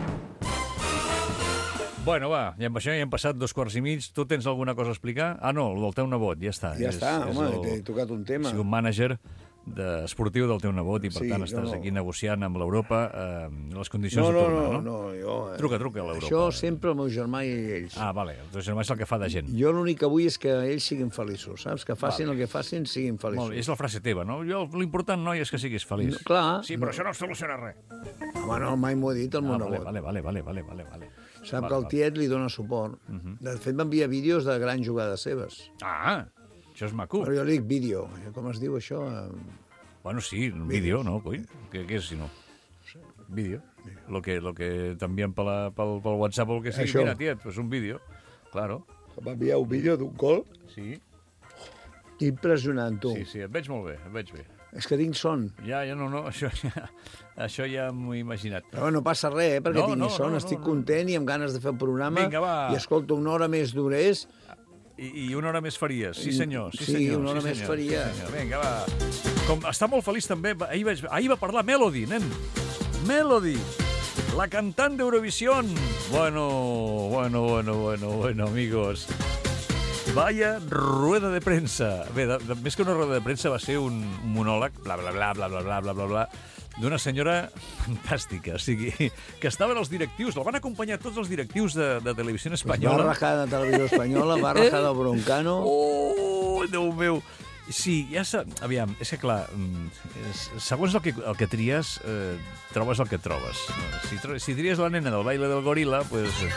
Bueno, va, i amb això ja hem passat dos quarts i mig. Tu tens alguna cosa a explicar? Ah, no, el del teu nebot, ja està. Ja és, està, és home, el- t'he tocat un tema. Ha sigut mànager de, esportiu del teu nebot i per Sí, tant no, estàs no. aquí negociant amb l'Europa eh, les condicions No, de no, tornar, no, no? no, jo... eh, Truca, truca a l'Europa. Això sempre el meu germà i ells. Ah, vale, el teu germà és el que fa de gent. Jo l'únic que vull és que ells siguin feliços, saps? Que facin Vale. el que facin, siguin feliços. Molt bé, és la frase teva, no? Jo, l'important, noi, és que siguis feliç. No, clar. Sí, però això no soluciona res. Home, no, mai m'ho he dit el meu Ah, vale, nebot. vale, vale, vale, vale, vale, vale. Sap Val, que el val. tiet li dona suport. Uh -huh. De fet, m'envia vídeos de grans jugades seves. Ah, això és maco. Però jo li dic vídeo. Com es diu això? Bueno, sí, un vídeo, no, coi? Què, què és, si no? Vídeo. Lo que, lo que t'envien pel, pel, pel WhatsApp o el que sigui. Això. Mira, tiet, pues un vídeo. Claro. Va enviar un vídeo d'un gol. Sí. Impressionant, tu. Sí, sí, et veig molt bé, et veig bé. És que tinc son. Ja, ja no, no, això ja, això ja m'ho he imaginat. Però no passa res, eh, perquè No, tingui no, son. no, Estic no, no. content i amb ganes de fer el programa. Vinga, va. I escolta, una hora més durés. I, I una hora més faries, sí senyor. Sí, Sí, senyor, una hora sí, més senyor, faria. Sí, senyor. Vinga, va. Com, està molt feliç també, va- ahir, vaig, ahir va parlar Melody, nen. Melody, la cantant d'Eurovision. Bueno, bueno, bueno, bueno, bueno, amigos. Vaya rueda de premsa. Bé, de, de, més que una rueda de premsa va ser un monòleg, bla, bla, bla, bla, bla, bla, bla, bla, bla, d'una senyora fantàstica, o sigui, que estaven els directius, la van acompanyar tots els directius de, de Televisió Va Espanyola. rajar de Televisió Espanyola, va rajar del Broncano. Oh, Déu meu! Sí, ja sa... Aviam, és que clar, mm, és, segons el que, el que tries, eh, trobes el que trobes. Si, tro- si tries la nena del baile del goril·la, pues, eh,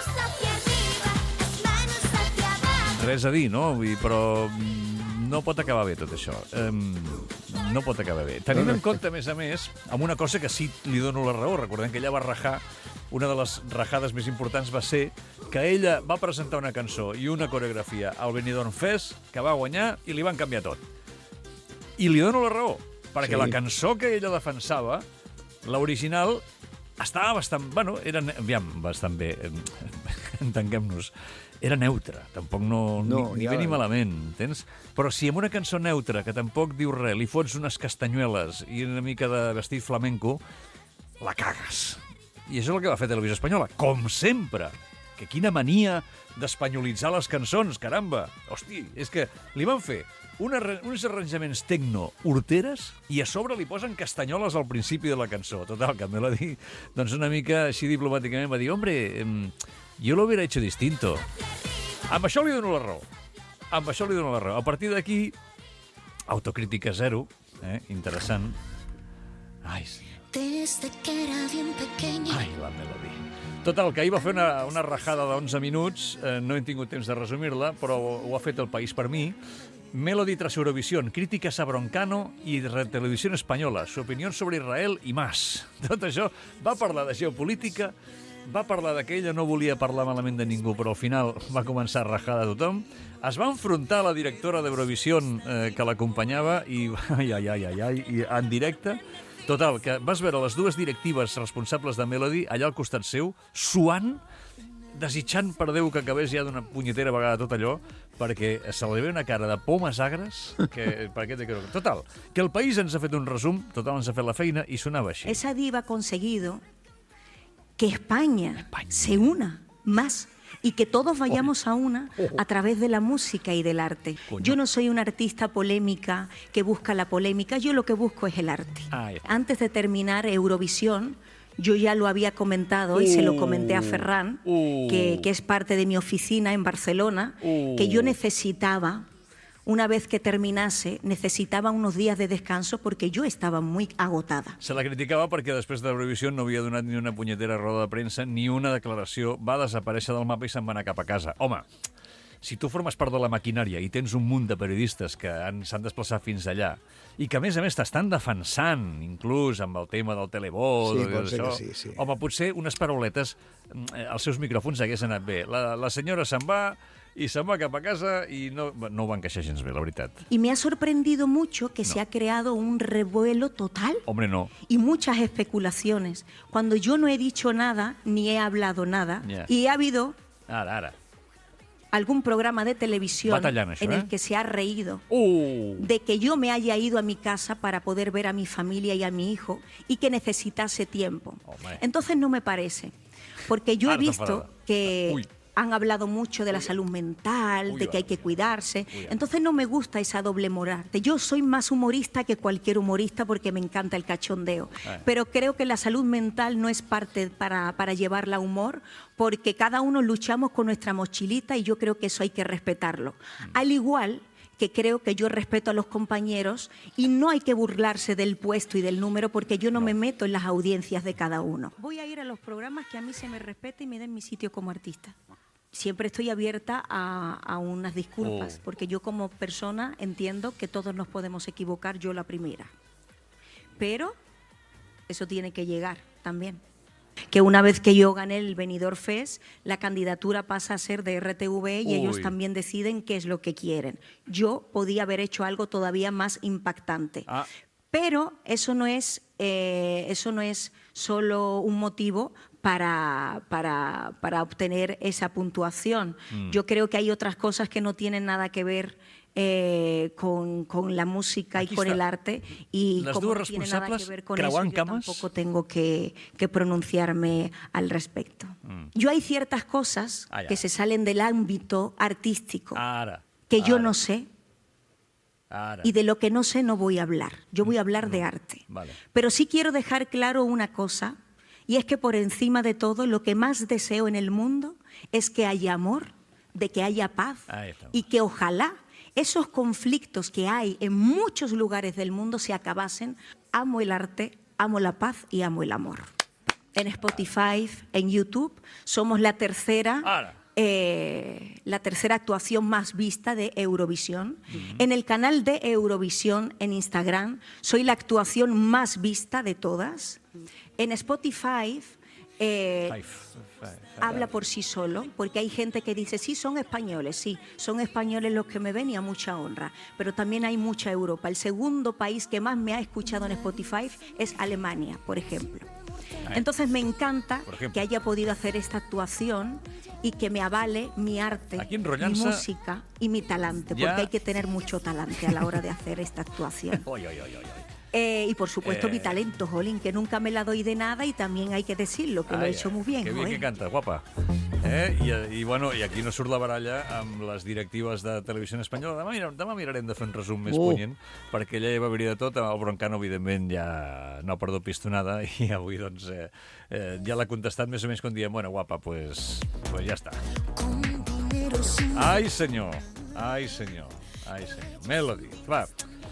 res a dir, no? Vull dir, però mm, no pot acabar bé tot això. Um, no pot acabar bé. Tenint en compte, a més a més, amb una cosa que sí li dono la raó, recordem que ella va rajar, una de les rajades més importants va ser que ella va presentar una cançó i una coreografia al Benidorm Fest, que va guanyar i li van canviar tot. I li dono la raó, perquè Sí. la cançó que ella defensava, l'original, estava bastant... Bueno, era... ne- Aviam, bastant bé. Entenguem-nos. Era neutra, tampoc no, No, ni, ni ja- bé ni malament, entens? Però si amb una cançó neutra, que tampoc diu res, li fots unes castanyueles i una mica de vestit flamenco, la cagues. I això és el que va fer Televisió Espanyola, com sempre. Que quina mania d'espanyolitzar les cançons, caramba! Hosti, és que li van fer una, arra- uns arranjaments tecno horteres i a sobre li posen castanyoles al principi de la cançó. Total, que me la di, doncs una mica així diplomàticament va dir, hombre, em, jo lo hubiera hecho distinto. Amb això li dono la raó. Amb això li dono la raó. A partir d'aquí, autocrítica zero, eh? Interessant. Ai, sí. Desde que era bien pequeña. Ai, la Melody. Total, que ahir va fer una, una rajada d'onze minuts, eh, no he tingut temps de resumir-la, però ho ha fet el País per mi. Melody tras Eurovisión, críticas a Broncano y de Televisión Española, su opinión sobre Israel i más. Tot això va parlar de geopolítica, va parlar de que ella no volia parlar malament de ningú, però al final va començar a rajar de tothom. Es va enfrontar a la directora d'Eurovision eh, que l'acompanyava i, ai, ai, ai, ai, ai, i en directe. Total, que vas veure les dues directives responsables de Melody allà al costat seu, suant, desitjant per Déu que acabés ja d'una punyetera vegada tot allò, perquè se li ve una cara de pomes agres, que per què te creo? Total, que el País ens ha fet un resum, total, ens ha fet la feina i sonava així. Esa diva ha conseguido que España, se una más y que todos vayamos a una a través de la música y del arte. Coño. Yo no soy una artista polémica que busca la polémica, yo lo que busco es el arte. Ah, ya. Antes de terminar Eurovisión, yo ya lo había comentado y se lo comenté a Ferran, Uh. que, que es parte de mi oficina en Barcelona, Uh. que yo necesitaba, una vez que terminase, necesitaba unos días de descanso porque yo estaba muy agotada. Se la criticava perquè després d'Eurovisió no havia donat ni una punyetera roda de premsa ni una declaració, va desaparèixer del mapa i se'n va anar cap a casa. Home, si tu formes part de la maquinària i tens un munt de periodistes que han- s'han desplaçat fins allà i que, a més a més, t'estan defensant, inclús amb el tema del televot... Sí, o pot ser això, que sí, sí. Home, potser unes parauletes, eh, els seus micròfons hagués anat bé. La, la senyora se'n va i se'n va cap a casa i no, no ho van queixar gens bé, la veritat. Y me ha sorprendido mucho que se ha creado un revuelo total Hombre, no. y muchas especulaciones, cuando yo no he dicho nada ni he hablado nada, Ya. y ha habido Ara, ara. algún programa de televisión Batallant, això, en eh? el que se ha reído Uh. de que yo me haya ido a mi casa para poder ver a mi familia y a mi hijo y que necesitase tiempo. Hombre. Entonces no me parece, porque yo he Harta visto enfadada. que Uy. han hablado mucho de la salud mental, Uy, de va. que hay que cuidarse. Uy, va. Entonces no me gusta esa doble moral. Yo soy más humorista que cualquier humorista porque me encanta el cachondeo. Ah. Pero creo que la salud mental no es parte para, para llevarla a humor, porque cada uno luchamos con nuestra mochilita y yo creo que eso hay que respetarlo. Al igual que creo que yo respeto a los compañeros y no hay que burlarse del puesto y del número porque yo no, no me meto en las audiencias de cada uno. Voy a ir a los programas que a mí se me respete y me den mi sitio como artista. Siempre estoy abierta a, a unas disculpas, oh. porque yo como persona entiendo que todos nos podemos equivocar, yo la primera. Pero eso tiene que llegar también. Que una vez que yo gané el Benidorm Fest, la candidatura pasa a ser de R T V y Uy. ellos también deciden qué es lo que quieren. Yo podía haber hecho algo todavía más impactante. Ah. Pero eso no es, eh, eso no es solo un motivo para, para, para obtener esa puntuación. Mm. Yo creo que hay otras cosas que no tienen nada que ver Eh, con, con la música Aquí y con està. el arte y Les como dues no tiene nada que ver con eso, yo cames? tampoco tengo que, que pronunciarme al respecto. Mm. Yo hay ciertas cosas ah, que se salen del ámbito artístico ara, que yo ara. no sé ara. y de lo que no sé no voy a hablar. Yo voy a hablar no. de arte. Vale. Pero sí quiero dejar claro una cosa y es que por encima de todo lo que más deseo en el mundo es que haya amor, de que haya paz y que ojalá esos conflictos que hay en muchos lugares del mundo se acabasen. Amo el arte, amo la paz y amo el amor. En Spotify, en YouTube, somos la tercera, eh, la tercera actuación más vista de Eurovisión. Uh-huh. En el canal de Eurovisión en Instagram, soy la actuación más vista de todas. En Spotify... Eh, five, five, five. Habla por sí solo, porque hay gente que dice, sí, son españoles, sí, son españoles los que me ven y a mucha honra, pero también hay mucha Europa. El segundo país que más me ha escuchado en Spotify es Alemania, por ejemplo. Entonces me encanta que haya podido hacer esta actuación y que me avale mi arte, mi música y mi talante, porque ya... hay que tener mucho talante a la hora de hacer esta actuación. oy, oy, oy, oy. Eh, y por supuesto eh... mi talento, Jolín, que nunca me la doy de nada y también hay que decirlo, que ay, lo he hecho muy bien. Que bien oi? Que canta, guapa. Eh? I, i, bueno, I aquí no surt la baralla amb les directives de Televisió Espanyola. Demà, mira, demà mirarem de fer un resum més uh. punyent, perquè allà ja va haver-hi de tot. El Broncano, evidentment, ja no ha perdut pistonada i avui, doncs, eh, eh, ja l'ha contestat més o menys quan diem, bueno, guapa, pues, pues ja està. Ai, senyor. Ai, senyor. Ai, senyor. Melody. Va.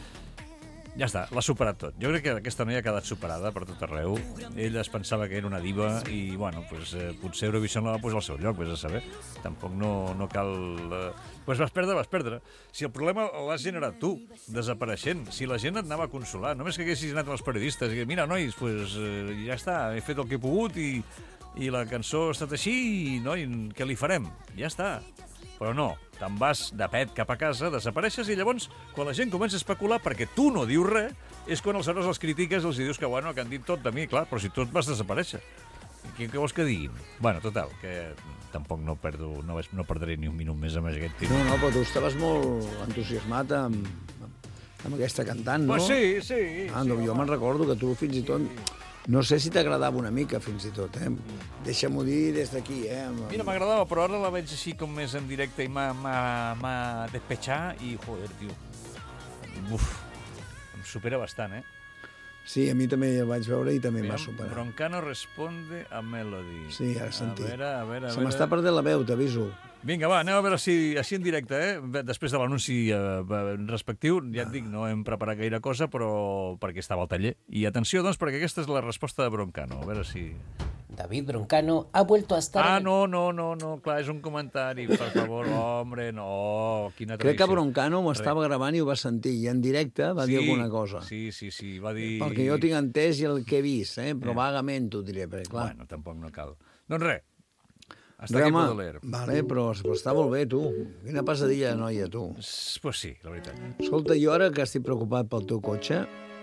Ja està, l'ha superat tot. Jo crec que aquesta noia ha quedat superada per tot arreu. Ella es pensava que era una diva i, bueno, pues, eh, potser Eurovisió la va posar al seu lloc, vés a saber. Tampoc no, no cal... Eh... Pues vas perdre, vas perdre. Si el problema l'has generat tu, desapareixent, si la gent et anava a consolar, només que haguessis anat als periodistes i mira, nois, pues, eh, ja està, he fet el que he pogut i, i la cançó ha estat així i, noi, què li farem? Ja està. Però no, te'n vas de pet cap a casa, desapareixes i llavors, quan la gent comença a especular perquè tu no dius res, és quan aleshores els critiques i els dius que, bueno, que han dit tot de mi, clar, però si tu et vas desaparèixer. Què, què vols que diguin? Bueno, total, que tampoc no perdo, no, no perdré ni un minut més amb aquest tipus. No, no, però tu estaves molt entusiasmat amb, amb aquesta cantant, no? Pues sí, sí. Ah, no, sí jo me'n recordo que tu fins i tot... No sé si t'agradava una mica, fins i tot, eh? Deixa-m'ho dir des d'aquí, eh? Mira, m'agradava, però ara la veig així com més en directe i m'ha despetxat i, joder, tio, uf, em supera bastant, eh? Sí, a mi també el vaig veure i també m'ha superat. Broncano responde a Melody. Sí, ara sentit. A veure, a veure, a Se m'està perdent la veu, t'aviso. Vinga, va, anem a veure si així en directe, eh? Després de l'anunci eh, respectiu, ja et dic, no hem preparat gaire cosa, però perquè estava al taller. I atenció, doncs, perquè aquesta és la resposta de Broncano. A veure si... David Broncano ha vuelto a estar... Ah, no, no, no, no, clar, és un comentari, per favor, hombre, no, quina tradició. Crec que Broncano m'ho estava gravant i ho va sentir, i en directe va sí, dir alguna cosa. Sí, sí, sí, va dir... Perquè jo tinc entès i el que he vist, eh? Però eh. vagament t'ho diré, perquè clar... Bueno, tampoc no cal. Doncs res, hasta aquí puedo leer. Vale, però, però està molt bé, tu. Quina passadilla de noia, tu. Pues sí, la veritat. Escolta, jo ara que estic preocupat pel teu cotxe...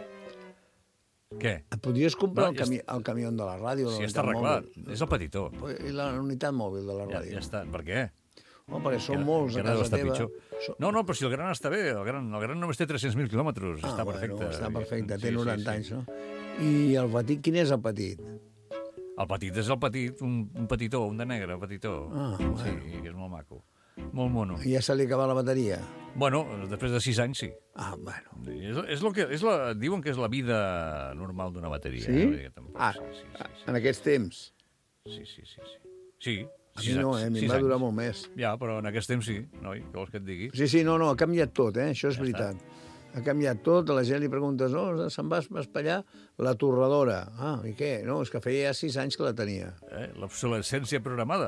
Què? Et podries comprar no, el, cami el camió de la ràdio? Sí, està arreglat. Mòbil. És el petitó. I la unitat mòbil de la ràdio? Ja, ja està. Per què? Oh, perquè són que, molts a casa teva. So... No, no, però si el gran està bé. El gran, el gran només té tres-cents mil quilòmetres. Ah, està bueno, perfecte. està perfecte. Té sí, noranta sí, anys, no? I el petit, quin és el petit? El petit és el petit, un, un petitó, un de negre, petitó. Ah, bueno. Sí, que és molt maco. Molt mono. I ja se li acaba la bateria? Bueno, després de sis anys, sí. Ah, bueno. És, és lo que, és la, diuen que és la vida normal d'una bateria. Sí? Eh? Tampoc, ah, sí, sí, sí, sí. En aquests temps? Sí, sí, sí. Sí, sí, A mi no, eh? A mi em va durar molt més. Ja, però en aquest temps sí, noi, què vols que et digui? Sí, sí, no, no, ha canviat tot, eh? Això és Ja veritat. Ha canviat tot, a la gent li preguntes, no, se'n vas espallar la torradora. Ah, i què? No, és que feia ja sis anys que la tenia. Eh? L'obsolescència programada.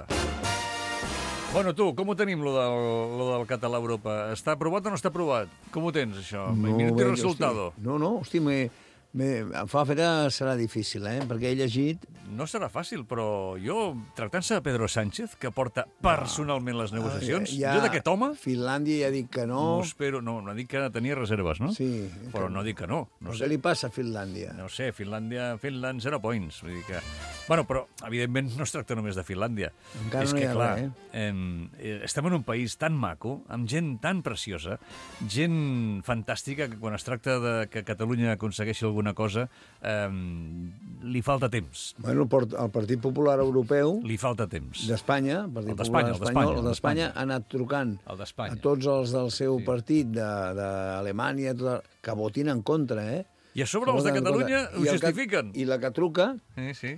Bueno, tu, com ho tenim, lo del, lo del català a Europa? Està aprovat o no està aprovat? Com ho tens, això? No, Minuto i bé, resultado. Hosti, no, no, hosti, me, me, em fa fer serà difícil, eh? Perquè he llegit... No serà fàcil, però jo, tractant-se de Pedro Sánchez, que porta personalment les negociacions, ja, jo d'aquest home... Finlàndia ja ha dit que no... No espero, no, no dic que tenia reserves, no? Sí. Però no dic que no. no Però sé. què li passa a Finlàndia? No sé, Finlàndia, Finland, zero points. Vull dir que... Bueno, però, evidentment, no es tracta només de Finlàndia. Encara és no que, hi ha clar, res, eh? eh, estem en un país tan maco, amb gent tan preciosa, gent fantàstica, que quan es tracta de que Catalunya aconsegueixi alguna cosa, eh, li falta temps. Bueno, el Partit Popular Europeu... Li falta temps. D'Espanya, el Partit El d'Espanya, Popular el Espanyol, d'Espanya, el d'Espanya ha anat trucant el d'Espanya. a tots els del seu sí. partit d'Alemanya, que votin en contra, eh? I a sobre els de Catalunya ho I justifiquen. I la que truca sí, sí.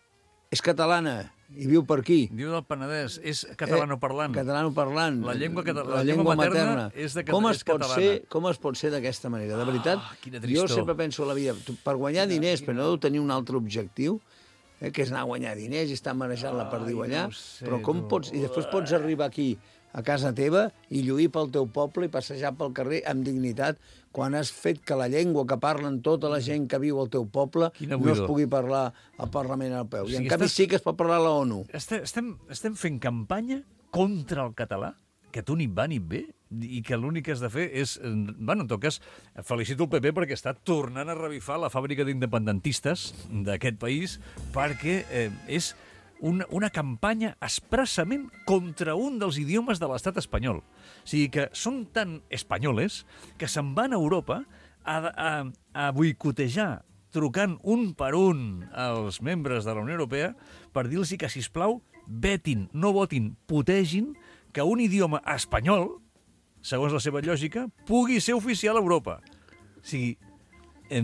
és catalana i viu per aquí. Diu del Penedès, és catalanoparlant. Eh, catalanoparlant. La llengua, cata la la llengua, llengua materna, materna és, de, com és es pot catalana. ser, com es pot ser d'aquesta manera? De veritat, oh, jo sempre penso a la vida, per guanyar diners, però no deu tenir un altre objectiu, eh, que és anar a guanyar diners i estar manejant la perdiu allà, no sé, però com pots... I després pots arribar aquí, a casa teva, i lluir pel teu poble i passejar pel carrer amb dignitat, quan has fet que la llengua que parlen tota la gent que viu al teu poble no es pugui parlar al Parlament Europeu. I, o sigui, en canvi, estàs... sí que es pot parlar a la ONU. Estem, estem fent campanya contra el català, que tu ni va ni ve, i que l'únic que has de fer és... Bueno, en tot cas, felicito el P P perquè està tornant a revifar la fàbrica d'independentistes d'aquest país, perquè eh, és una, una campanya expressament contra un dels idiomes de l'estat espanyol. O sigui que són tan espanyoles que se'n van a Europa a, a, a boicotejar, trucant un per un als membres de la Unió Europea per dir-los que, sisplau, vetin, no votin, putegin que un idioma espanyol, segons la seva lògica, pugui ser oficial a Europa. O sigui, eh,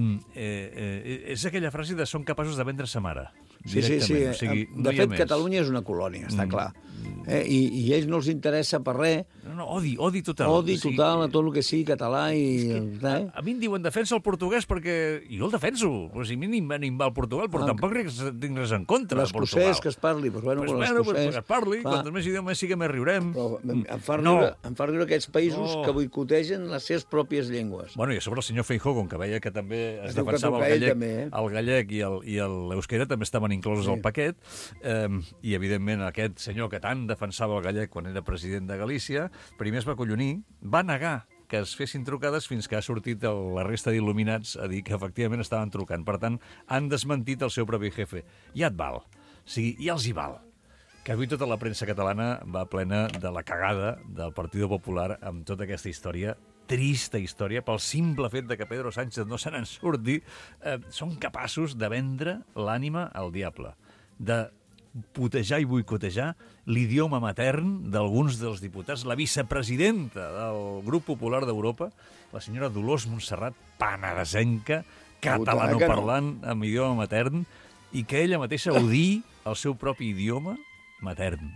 eh, és aquella frase de són capaços de vendre sa mare. Sí, sí, sí. O sigui, de no fet, més. Catalunya és una colònia, està Mm. clar. Eh? I, I a ells no els interessa per res. No, no, odi, odi total. Odi O sigui, total a tot el que sigui català i... Que, a, a mi em diuen defensa el portuguès perquè... I jo el defenso. O sigui, a mi ni em va ni em va el Portugal, però Ah, tampoc res, tinc res en contra de Portugal. L'escocès que es parli, doncs bueno, pues, pues, bueno, pues, l'escocès... que es parli, fa... quantes més idiomes sigui més riurem. Però em, em, fa No. riure, em fa riure aquests països No. que boicotegen les seves pròpies llengües. Bueno, i a sobre el senyor Feijóo, com que veia que també es Diu que defensava toca el ell gallec, també, eh? el gallec i el- i l'euskera també estaven inclosos Sí. al paquet, eh, i evidentment aquest senyor que tant defensava el gallec quan era president de Galícia, primer es va collonir, va negar que es fessin trucades fins que ha sortit el, la resta d'il·luminats a dir que efectivament estaven trucant. Per tant, han desmentit el seu propi jefe. Ja et val. O sigui, ja els hi val. Que avui tota la premsa catalana va plena de la cagada del Partit Popular amb tota aquesta història, trista història, pel simple fet de que Pedro Sánchez no se n'en surti, eh, són capaços de vendre l'ànima al diable, de putejar i boicotejar l'idioma matern d'alguns dels diputats. La vicepresidenta del Grup Popular d'Europa, la senyora Dolors Montserrat, penedesenca, catalanoparlant amb idioma matern, i que ella mateixa odiï el seu propi idioma matern.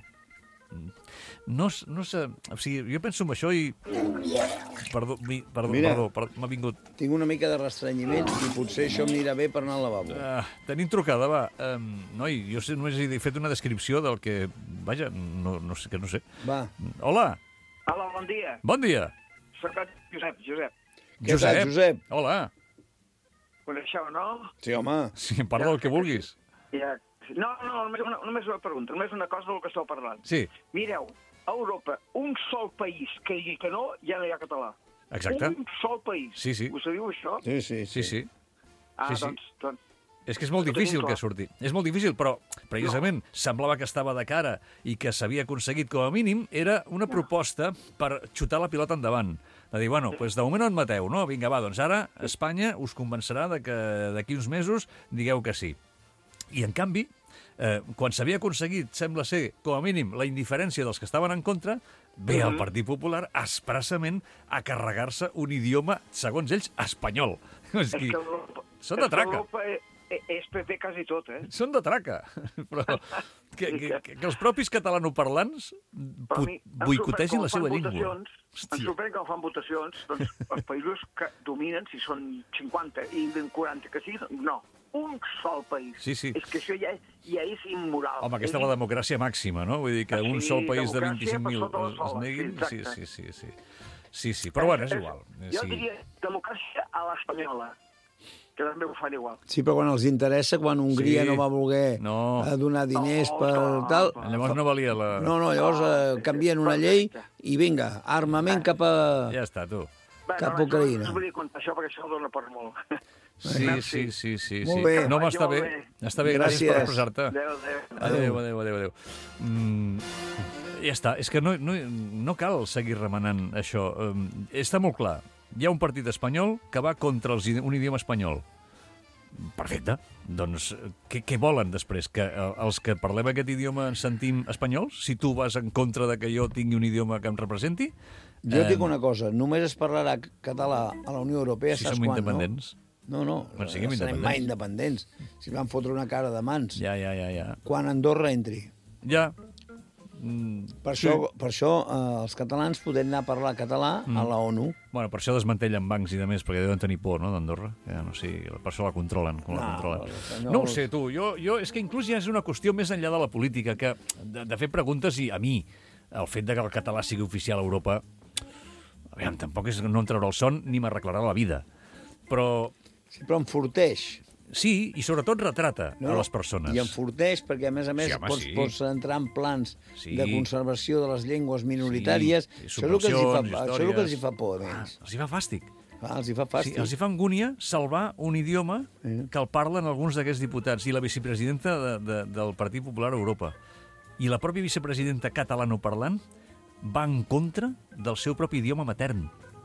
No, no sé... O sigui, jo penso en això i... Perdó, mi, perdó, Mira, perdó, perdó m'ha vingut... Tinc una mica de restrenyiment i potser això m'anirà bé per anar al lavabo. Uh, tenim trucada, va. Um, noi, jo sé, només he fet una descripció del que... Vaja, no, no sé, que no sé. Va. Hola. Hola, bon dia. Bon dia. Soc en Josep, Josep. Què tal, Josep? Hola. Coneixeu, no? Sí, home. Sí, parla del que vulguis. Ja. No, no, només una, només una pregunta, només una cosa del que esteu parlant. Sí. Mireu, a Europa, un sol país que digui que no, ja no hi ha català. Exacte. Un sol país. Sí, sí. Ho sabíeu, això? Sí, sí, Sí, sí. Ah, sí, sí. doncs, doncs... És que és molt Ho tenim difícil clar. que surti. És molt difícil, però precisament semblava que estava de cara i que s'havia aconseguit com a mínim, era una proposta per xutar la pilota endavant. De dir, bueno, doncs de moment no admeteu, no? Vinga, va, doncs ara Espanya us convencerà de que d'aquí uns mesos digueu que sí. I, en canvi, eh, quan s'havia aconseguit, sembla ser, com a mínim, la indiferència dels que estaven en contra, ve el Partit Popular expressament a carregar-se un idioma, segons ells, espanyol. És És que que Europa, són de és que traca. Europa, és P P quasi tot, eh? Són de traca, però que, que, que, que els propis catalanoparlants pu- boicotegin la seva llengua. Em sorprèn que fan votacions, doncs els països que dominen, si són cinquanta i quaranta que sí, no. Un sol país. Sí, sí. És que això ja, ja és immoral. Home, aquesta és la democràcia màxima, no? Vull dir que un Sí, sol país de democràcia vint-i-cinc mil per sota la es sola, neguin... sí, Sí, exacte. sí, sí, sí. Sí, sí, però bueno, és igual. Jo Sí. diria democràcia a l'espanyola, que també ho fan igual. Sí, però quan els interessa, quan Hongria Sí. no va voler No. eh, donar diners per tal... Llavors no valia la... No, no, llavors eh, canvien una llei i vinga, armament cap a... Ja està, tu. Cap a Ucraïna. No volia contar això perquè això dona per molt. Sí, sí, sí, sí. Molt sí. bé. No, home, està Vagi bé. molt bé. Està bé, gràcies, Gràcies. per expressar-te. Adéu, adéu. Adéu, adéu, adéu, adéu. Mm, ja està, és que no, no, no cal seguir remenant això. Um, està molt clar. Hi ha un partit espanyol que va contra els, un idioma espanyol. Perfecte. Doncs què, què volen després? Que eh, els que parlem aquest idioma ens sentim espanyols? Si tu vas en contra de que jo tingui un idioma que em representi? Jo et Eh, dic una cosa, només es parlarà català a la Unió Europea, Si saps som quan, independents. no? No, no, Quan siguem no serem independents. mai independents. Si van fotre una cara de mans. Ja, ja, ja, ja. Quan Andorra entri. Ja. Mm, Per això, per això eh, els catalans podem anar a parlar català Mm. a la ONU. Bueno, per això desmantellen bancs i de més, perquè deuen tenir por, no?, d'Andorra. Ja no sé, per això la controlen, com la No, controlen. els No, espanyols- ho sé, tu. Jo, jo, és que inclús ja és una qüestió més enllà de la política, que de, de fer preguntes i a mi, el fet de que el català sigui oficial a Europa, aviam, tampoc és no em traurà el son ni m'arreglarà la vida. Però... Sí, però enforteix. Sí, i sobretot retrata No? a les persones. I enforteix perquè, a més a més, Sí, home, pots, sí. pots entrar en plans Sí. de conservació de les llengües minoritàries. Sí, i això, és el que els hi fa, subversions, això és el que els hi històries. fa por, a ells. Ah, els hi fa fàstic. Ah, els hi fa fàstic. Sí, els hi fa angúnia salvar un idioma que el parlen alguns d'aquests diputats i la vicepresidenta de, de, del Partit Popular a Europa. I la pròpia vicepresidenta catalanoparlant va en contra del seu propi idioma matern.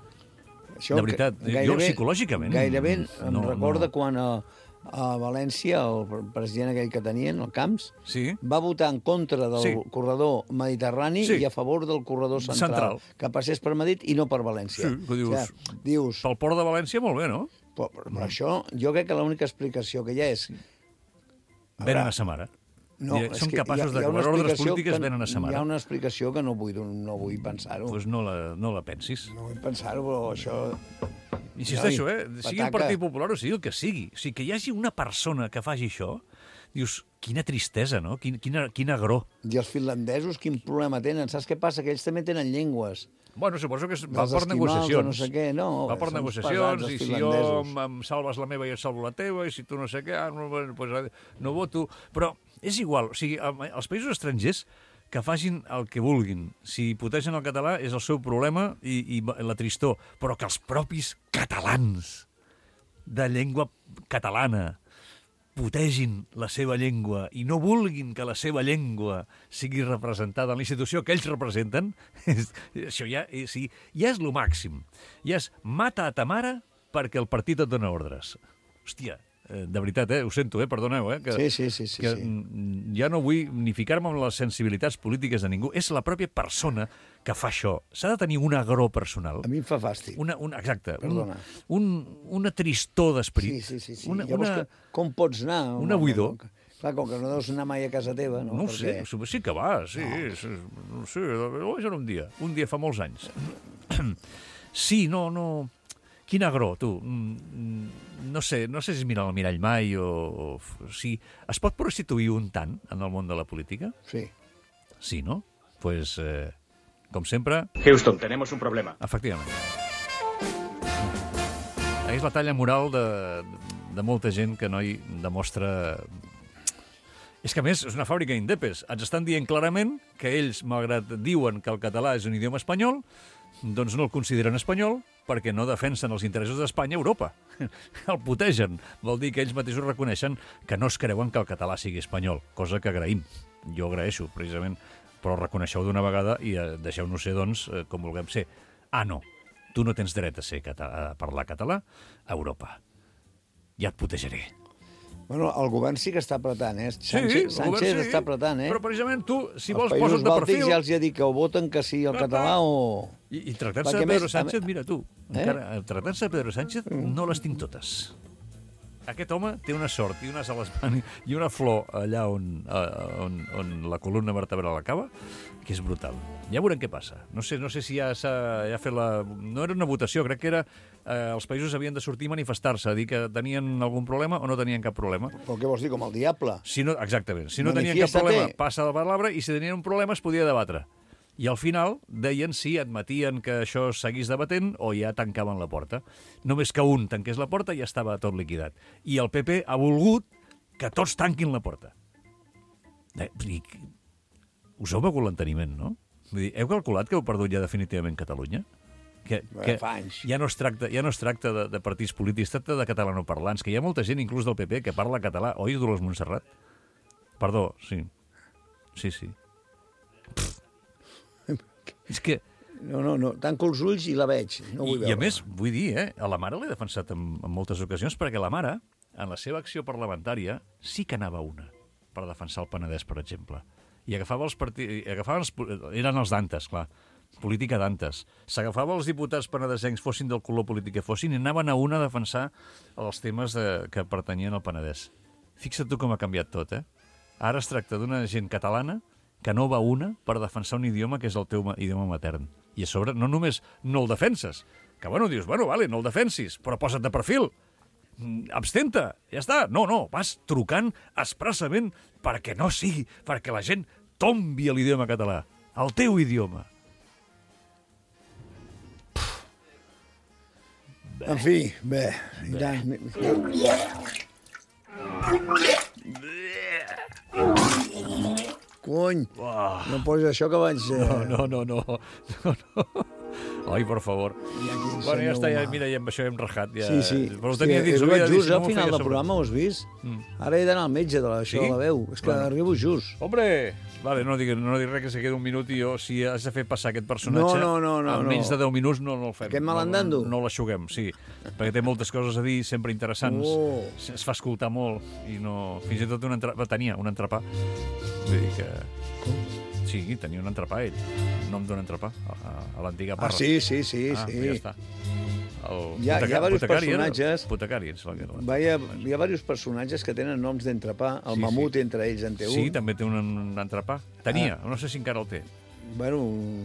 Això de veritat, que- jo psicològicament... Gairebé em no, recorda no. quan a, a València, el president aquell que tenien, el Camps, sí. va votar en contra del Sí. corredor mediterrani Sí. i a favor del corredor central, Central. que passés per Madrid i no per València. Sí, que dius, O sigui, dius pel port de València molt bé, no? però, però, però això, jo crec que l'única explicació que hi ha és... Venen a sa mare. No, Diré, és són que capaços hi ha, de hi ha una que les ordres explicació polítiques que- venen a sa Hi ha mare. una explicació que no vull, no vull pensar-ho. Doncs no la, no la pensis. No vull pensar-ho, però això... Insisteixo, Ai, eh? Sigui el pataca. Partit Popular o sigui el que sigui. O sigui, que hi hagi una persona que faci això, dius, quina tristesa, no? Quin, quina, quin agró. I els finlandesos, quin problema tenen? Saps què passa? Que ells també tenen llengües. Bueno, suposo que és, va Dels per esquimals o negociacions. no sé què, no, va per són negociacions, pesats, i els si jo finlandesos. em, em salves la meva, jo salvo la teva, i si tu no sé què, ah, no, bueno, pues, no voto. Però és igual, o sigui, els països estrangers que facin el que vulguin. Si hipotegen el català és el seu problema i, i la tristor, però que els propis catalans de llengua catalana putegin la seva llengua i no vulguin que la seva llengua sigui representada en la institució que ells representen, és, això ja, és, sí, ja és lo màxim. Ja és mata a ta mare perquè el partit et dona ordres. Hòstia, de veritat, eh? Ho sento, eh? Perdoneu, eh? Que, Sí, sí, sí, sí, que sí. ja no vull ni ficar-me en les sensibilitats polítiques de ningú. És la pròpia persona que fa això. S'ha de tenir un agró personal. A mi em fa fàstic. Una, una, exacte. Perdona. Un, un, una tristor d'esperit. Sí, sí, sí. sí. Una, Llavors, una... que, com pots anar? una buidor. Com, clar, com que no deus anar mai a casa teva, no? No ho Perquè... sé, sí que va, sí. Sí, no sé, ho era un dia. Un dia fa molts anys. Sí, no, no... Quin agró, tu. No sé, no sé si es mira al mirall mai o... o si es pot prostituir un tant en el món de la política? Sí. Sí, no? Pues, eh, com sempre... Houston, tenemos un problema. Efectivament. És la talla moral de, de molta gent que no hi demostra... És que, a més, és una fàbrica d'indepes. Ens estan dient clarament que ells, malgrat diuen que el català és un idioma espanyol, doncs no el consideren espanyol perquè no defensen els interessos d'Espanya a Europa. El putegen. Vol dir que ells mateixos reconeixen que no es creuen que el català sigui espanyol, cosa que agraïm. Jo agraeixo, precisament, però reconeixeu d'una vegada i eh, deixeu-nos ser, doncs, eh, com vulguem ser. Ah, no, tu no tens dret a, ser català, a parlar català a Europa. Ja et putejaré. Bueno, el govern sí que està apretant, eh? Sánchez, Sí, el Sánchez govern sí, està apretant, eh? Però precisament tu, si Els vols, països posa't de bàltics perfil. ja els hi ha dit que ho voten que sí el català o... I, i tractant-se Perquè de Pedro més- Sánchez, mira tu, Eh? encara, tractant-se de Pedro Sánchez, no les tinc totes. aquest home té una sort i unes ales i una flor allà on, on, on la columna vertebral acaba, que és brutal. Ja veurem què passa. No sé, no sé si ja s'ha ja fet la... No era una votació, crec que era... Eh, els països havien de sortir a manifestar-se, a dir que tenien algun problema o no tenien cap problema. Però què vols dir, com el diable? Si no, exactament. Si no tenien cap problema, passa la paraula, i si tenien un problema es podia debatre. I al final deien si admetien que això seguís debatent o ja tancaven la porta. Només que un tanqués la porta ja estava tot liquidat. I el P P ha volgut que tots tanquin la porta. Eh, us heu begut l'enteniment, no? Vull dir, heu calculat que heu perdut ja definitivament Catalunya? Que, que ja no es tracta, ja no es tracta de, de partits polítics, es tracta de catalanoparlants, que hi ha molta gent, inclús del P P, que parla català. Oi, Dolors Montserrat? Perdó, sí. Sí, sí. És que... No, no, no, tanco els ulls i la veig, no vull veure. I a més, vull dir, eh, a la mare l'he defensat en, en moltes ocasions, perquè la mare, en la seva acció parlamentària, sí que anava una per defensar el Penedès, per exemple. I agafava els partits... Agafava els, eren els d'antes, clar. Política d'antes. S'agafava els diputats penedesencs, fossin del color polític que fossin, i anaven a una a defensar els temes de, que pertanyien al Penedès. Fixa't tu com ha canviat tot, eh? Ara es tracta d'una gent catalana que no va una per defensar un idioma que és el teu idioma matern. I a sobre no només no el defenses, que bueno, dius, bueno, vale, no el defensis, però posa't de perfil. Abstenta, ja està. No, no, vas trucant expressament perquè no sigui, perquè la gent tombi a l'idioma català, el teu idioma. Bé. En fi, bé. bé. Cony, oh. no posis això que vaig... Eh... No, no, no, no, no, no. Ai, per favor. Bueno, ja està, ja, mira, ja amb això hem rajat. Ja... Sí, sí. Però ho tenia sí, dins. He just al final del programa, ho has vist? Mm. Ara he d'anar al metge de l'això sí? de la veu. És que bueno. arribo just. Hombre! Vale, no dic, no dic res que se quedi un minut i jo, si has de fer passar aquest personatge, no, no, no, no, en menys de deu minuts no, no el fem. Aquest malandando? No, no l'aixuguem, sí. Perquè té moltes coses a dir, sempre interessants. Oh. Es fa escoltar molt i no... Fins i tot un entrepà, tenia un entrepà. Vull dir que... Com? Sí, tenia un entrepà, ell. Un nom d'un entrepà, a, a l'antiga Parra. Ah, sí, sí, sí. Ah, sí. Ja està. El hi ha, hi ha diversos personatges... Putecari, em sembla que era. Hi ha, hi ha diversos personatges que tenen noms d'entrepà. El sí, mamut, sí. entre ells, en té un. Sí, també té un, un entrepà. Tenia, ah. no sé si encara el té. Bueno...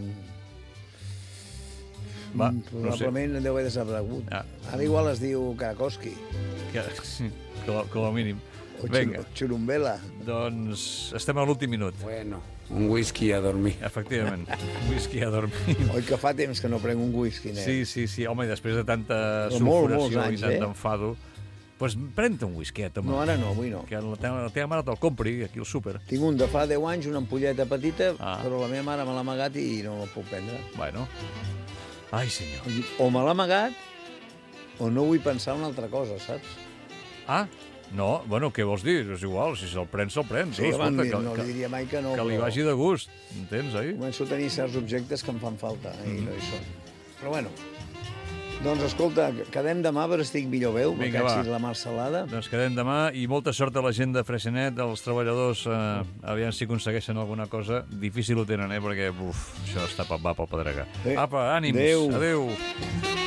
Va, probablement no sé. deu haver desaparegut. Ah. Ara igual es diu Karakoski. Que, sí, com, com a mínim. O Vinga. Xurumbela. Doncs estem a l'últim minut. Bueno, un whisky a dormir. Efectivament, un whisky a dormir. Oi que fa temps que no prenc un whisky, nen? Sí, sí, sí. Home, i després de tanta sulfuració i tant d'enfado, doncs pren-te un whiskyet, home. No, ara no, avui no. Que la teva, la teva mare te'l compri, aquí al súper. Tinc un de fa deu anys, una ampolleta petita, ah. però la meva mare me l'ha amagat i no el puc prendre. Bueno. Ai, senyor. O me l'ha amagat, o no vull pensar una altra cosa, saps? Ah, no, bueno, què vols dir? És igual, si se'l prens, se'l prens. Sí, no, escolta, que, no li diria mai que no. Que li però... vagi de gust, entens, oi? Començo a tenir certs objectes que em fan falta, eh, mm. i no hi són. Però bueno, doncs escolta, quedem demà per estic millor veu, Vinga, me caig la marcelada. Doncs quedem demà i molta sort a la gent de Freixenet, als treballadors, eh, aviam si aconsegueixen alguna cosa. Difícil ho tenen, eh, perquè uf, això està va pel pedregar. Bé. Apa, ànims, adéu. adéu.